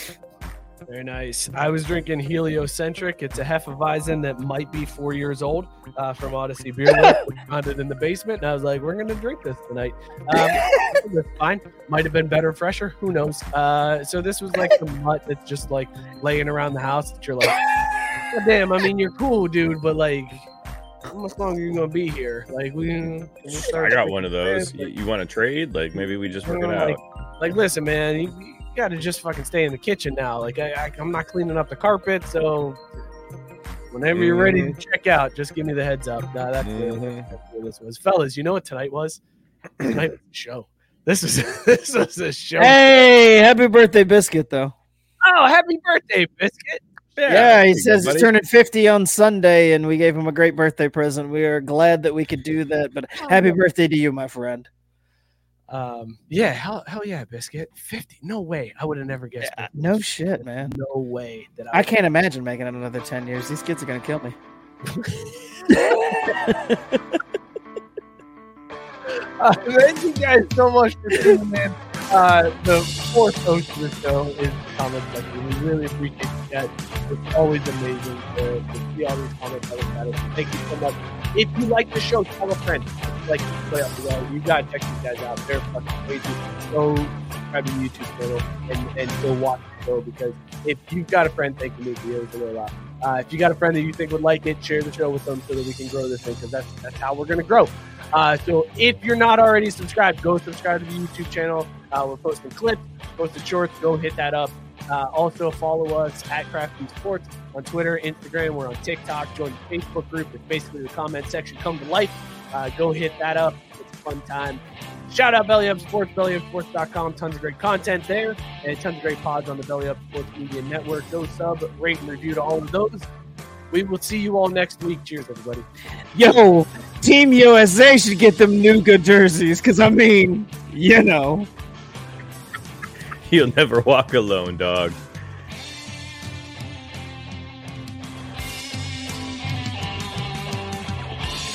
H: Very nice. I was drinking Heliocentric. It's a Hefeweizen that might be four years old uh, from Odyssey Beer Works. We found it in the basement, and I was like, we're going to drink this tonight. Um, it was fine. Might have been better, fresher. Who knows? Uh, so this was like the mutt that's just like laying around the house that you're like, God damn, I mean, you're cool, dude, but like, how much longer are you going to be here? Like, we, can we
G: I
H: start
G: got one of those.
H: Like,
G: You, you want to trade? Like maybe we just work it
H: you know,
G: out.
H: like, like, listen, man, you, you got to just fucking stay in the kitchen now. Like, I, I, I'm not cleaning up the carpet, so whenever you're ready to check out, just give me the heads up. Nah, that's,
G: Mhm.
H: that's what this was, fellas. You know what tonight was? Tonight was a show. This was this was a show.
F: Hey, happy birthday, Biscuit, though.
H: Oh, happy birthday, Biscuit!
F: Yeah, he
G: there you
F: says
G: go,
F: he's
G: buddy.
F: turning fifty on Sunday, and we gave him a great birthday present. We are glad that we could do that, but happy birthday to you, my friend.
H: Um, yeah, hell, hell yeah, Biscuit. fifty. No way. I would have never guessed.
F: Yeah,
H: it.
F: no shit, man.
H: No way that I.
F: I can't imagine making it another ten years. These kids are going to kill me.
H: Uh, thank you guys so much for tuning in. Uh, the fourth host of the show is Comment Section. We really appreciate that. It's always amazing to, to see all these comments. Thank you so much If you like the show, tell a friend. Like, play up the well. You got to check these guys out. They're fucking crazy. Go subscribe to the YouTube channel and, and go watch the show, because if you've got a friend, they can make videos a lot. Uh, if you got a friend that you think would like it, share the show with them so that we can grow this thing, because that's that's how we're going to grow. Uh, so if you're not already subscribed, go subscribe to the YouTube channel. Uh, we're posting clips, posting shorts. Go hit that up. Uh, also follow us at Crafty Sports on Twitter, Instagram. We're on TikTok. Join the Facebook group. It's basically the comment section come to life. Uh, go hit that up. It's a fun time. Shout out Belly Up Sports, belly up sports dot com. Tons of great content there, and tons of great pods on the Belly Up Sports Media Network. Go sub, rate, and review to all of those. We will see you all next week. Cheers, everybody.
F: Yo, Team U S A should get them new good jerseys, because, I mean, you know.
G: You'll never walk alone, dog.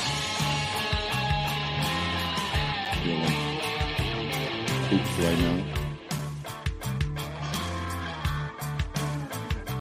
L: Oops, right now.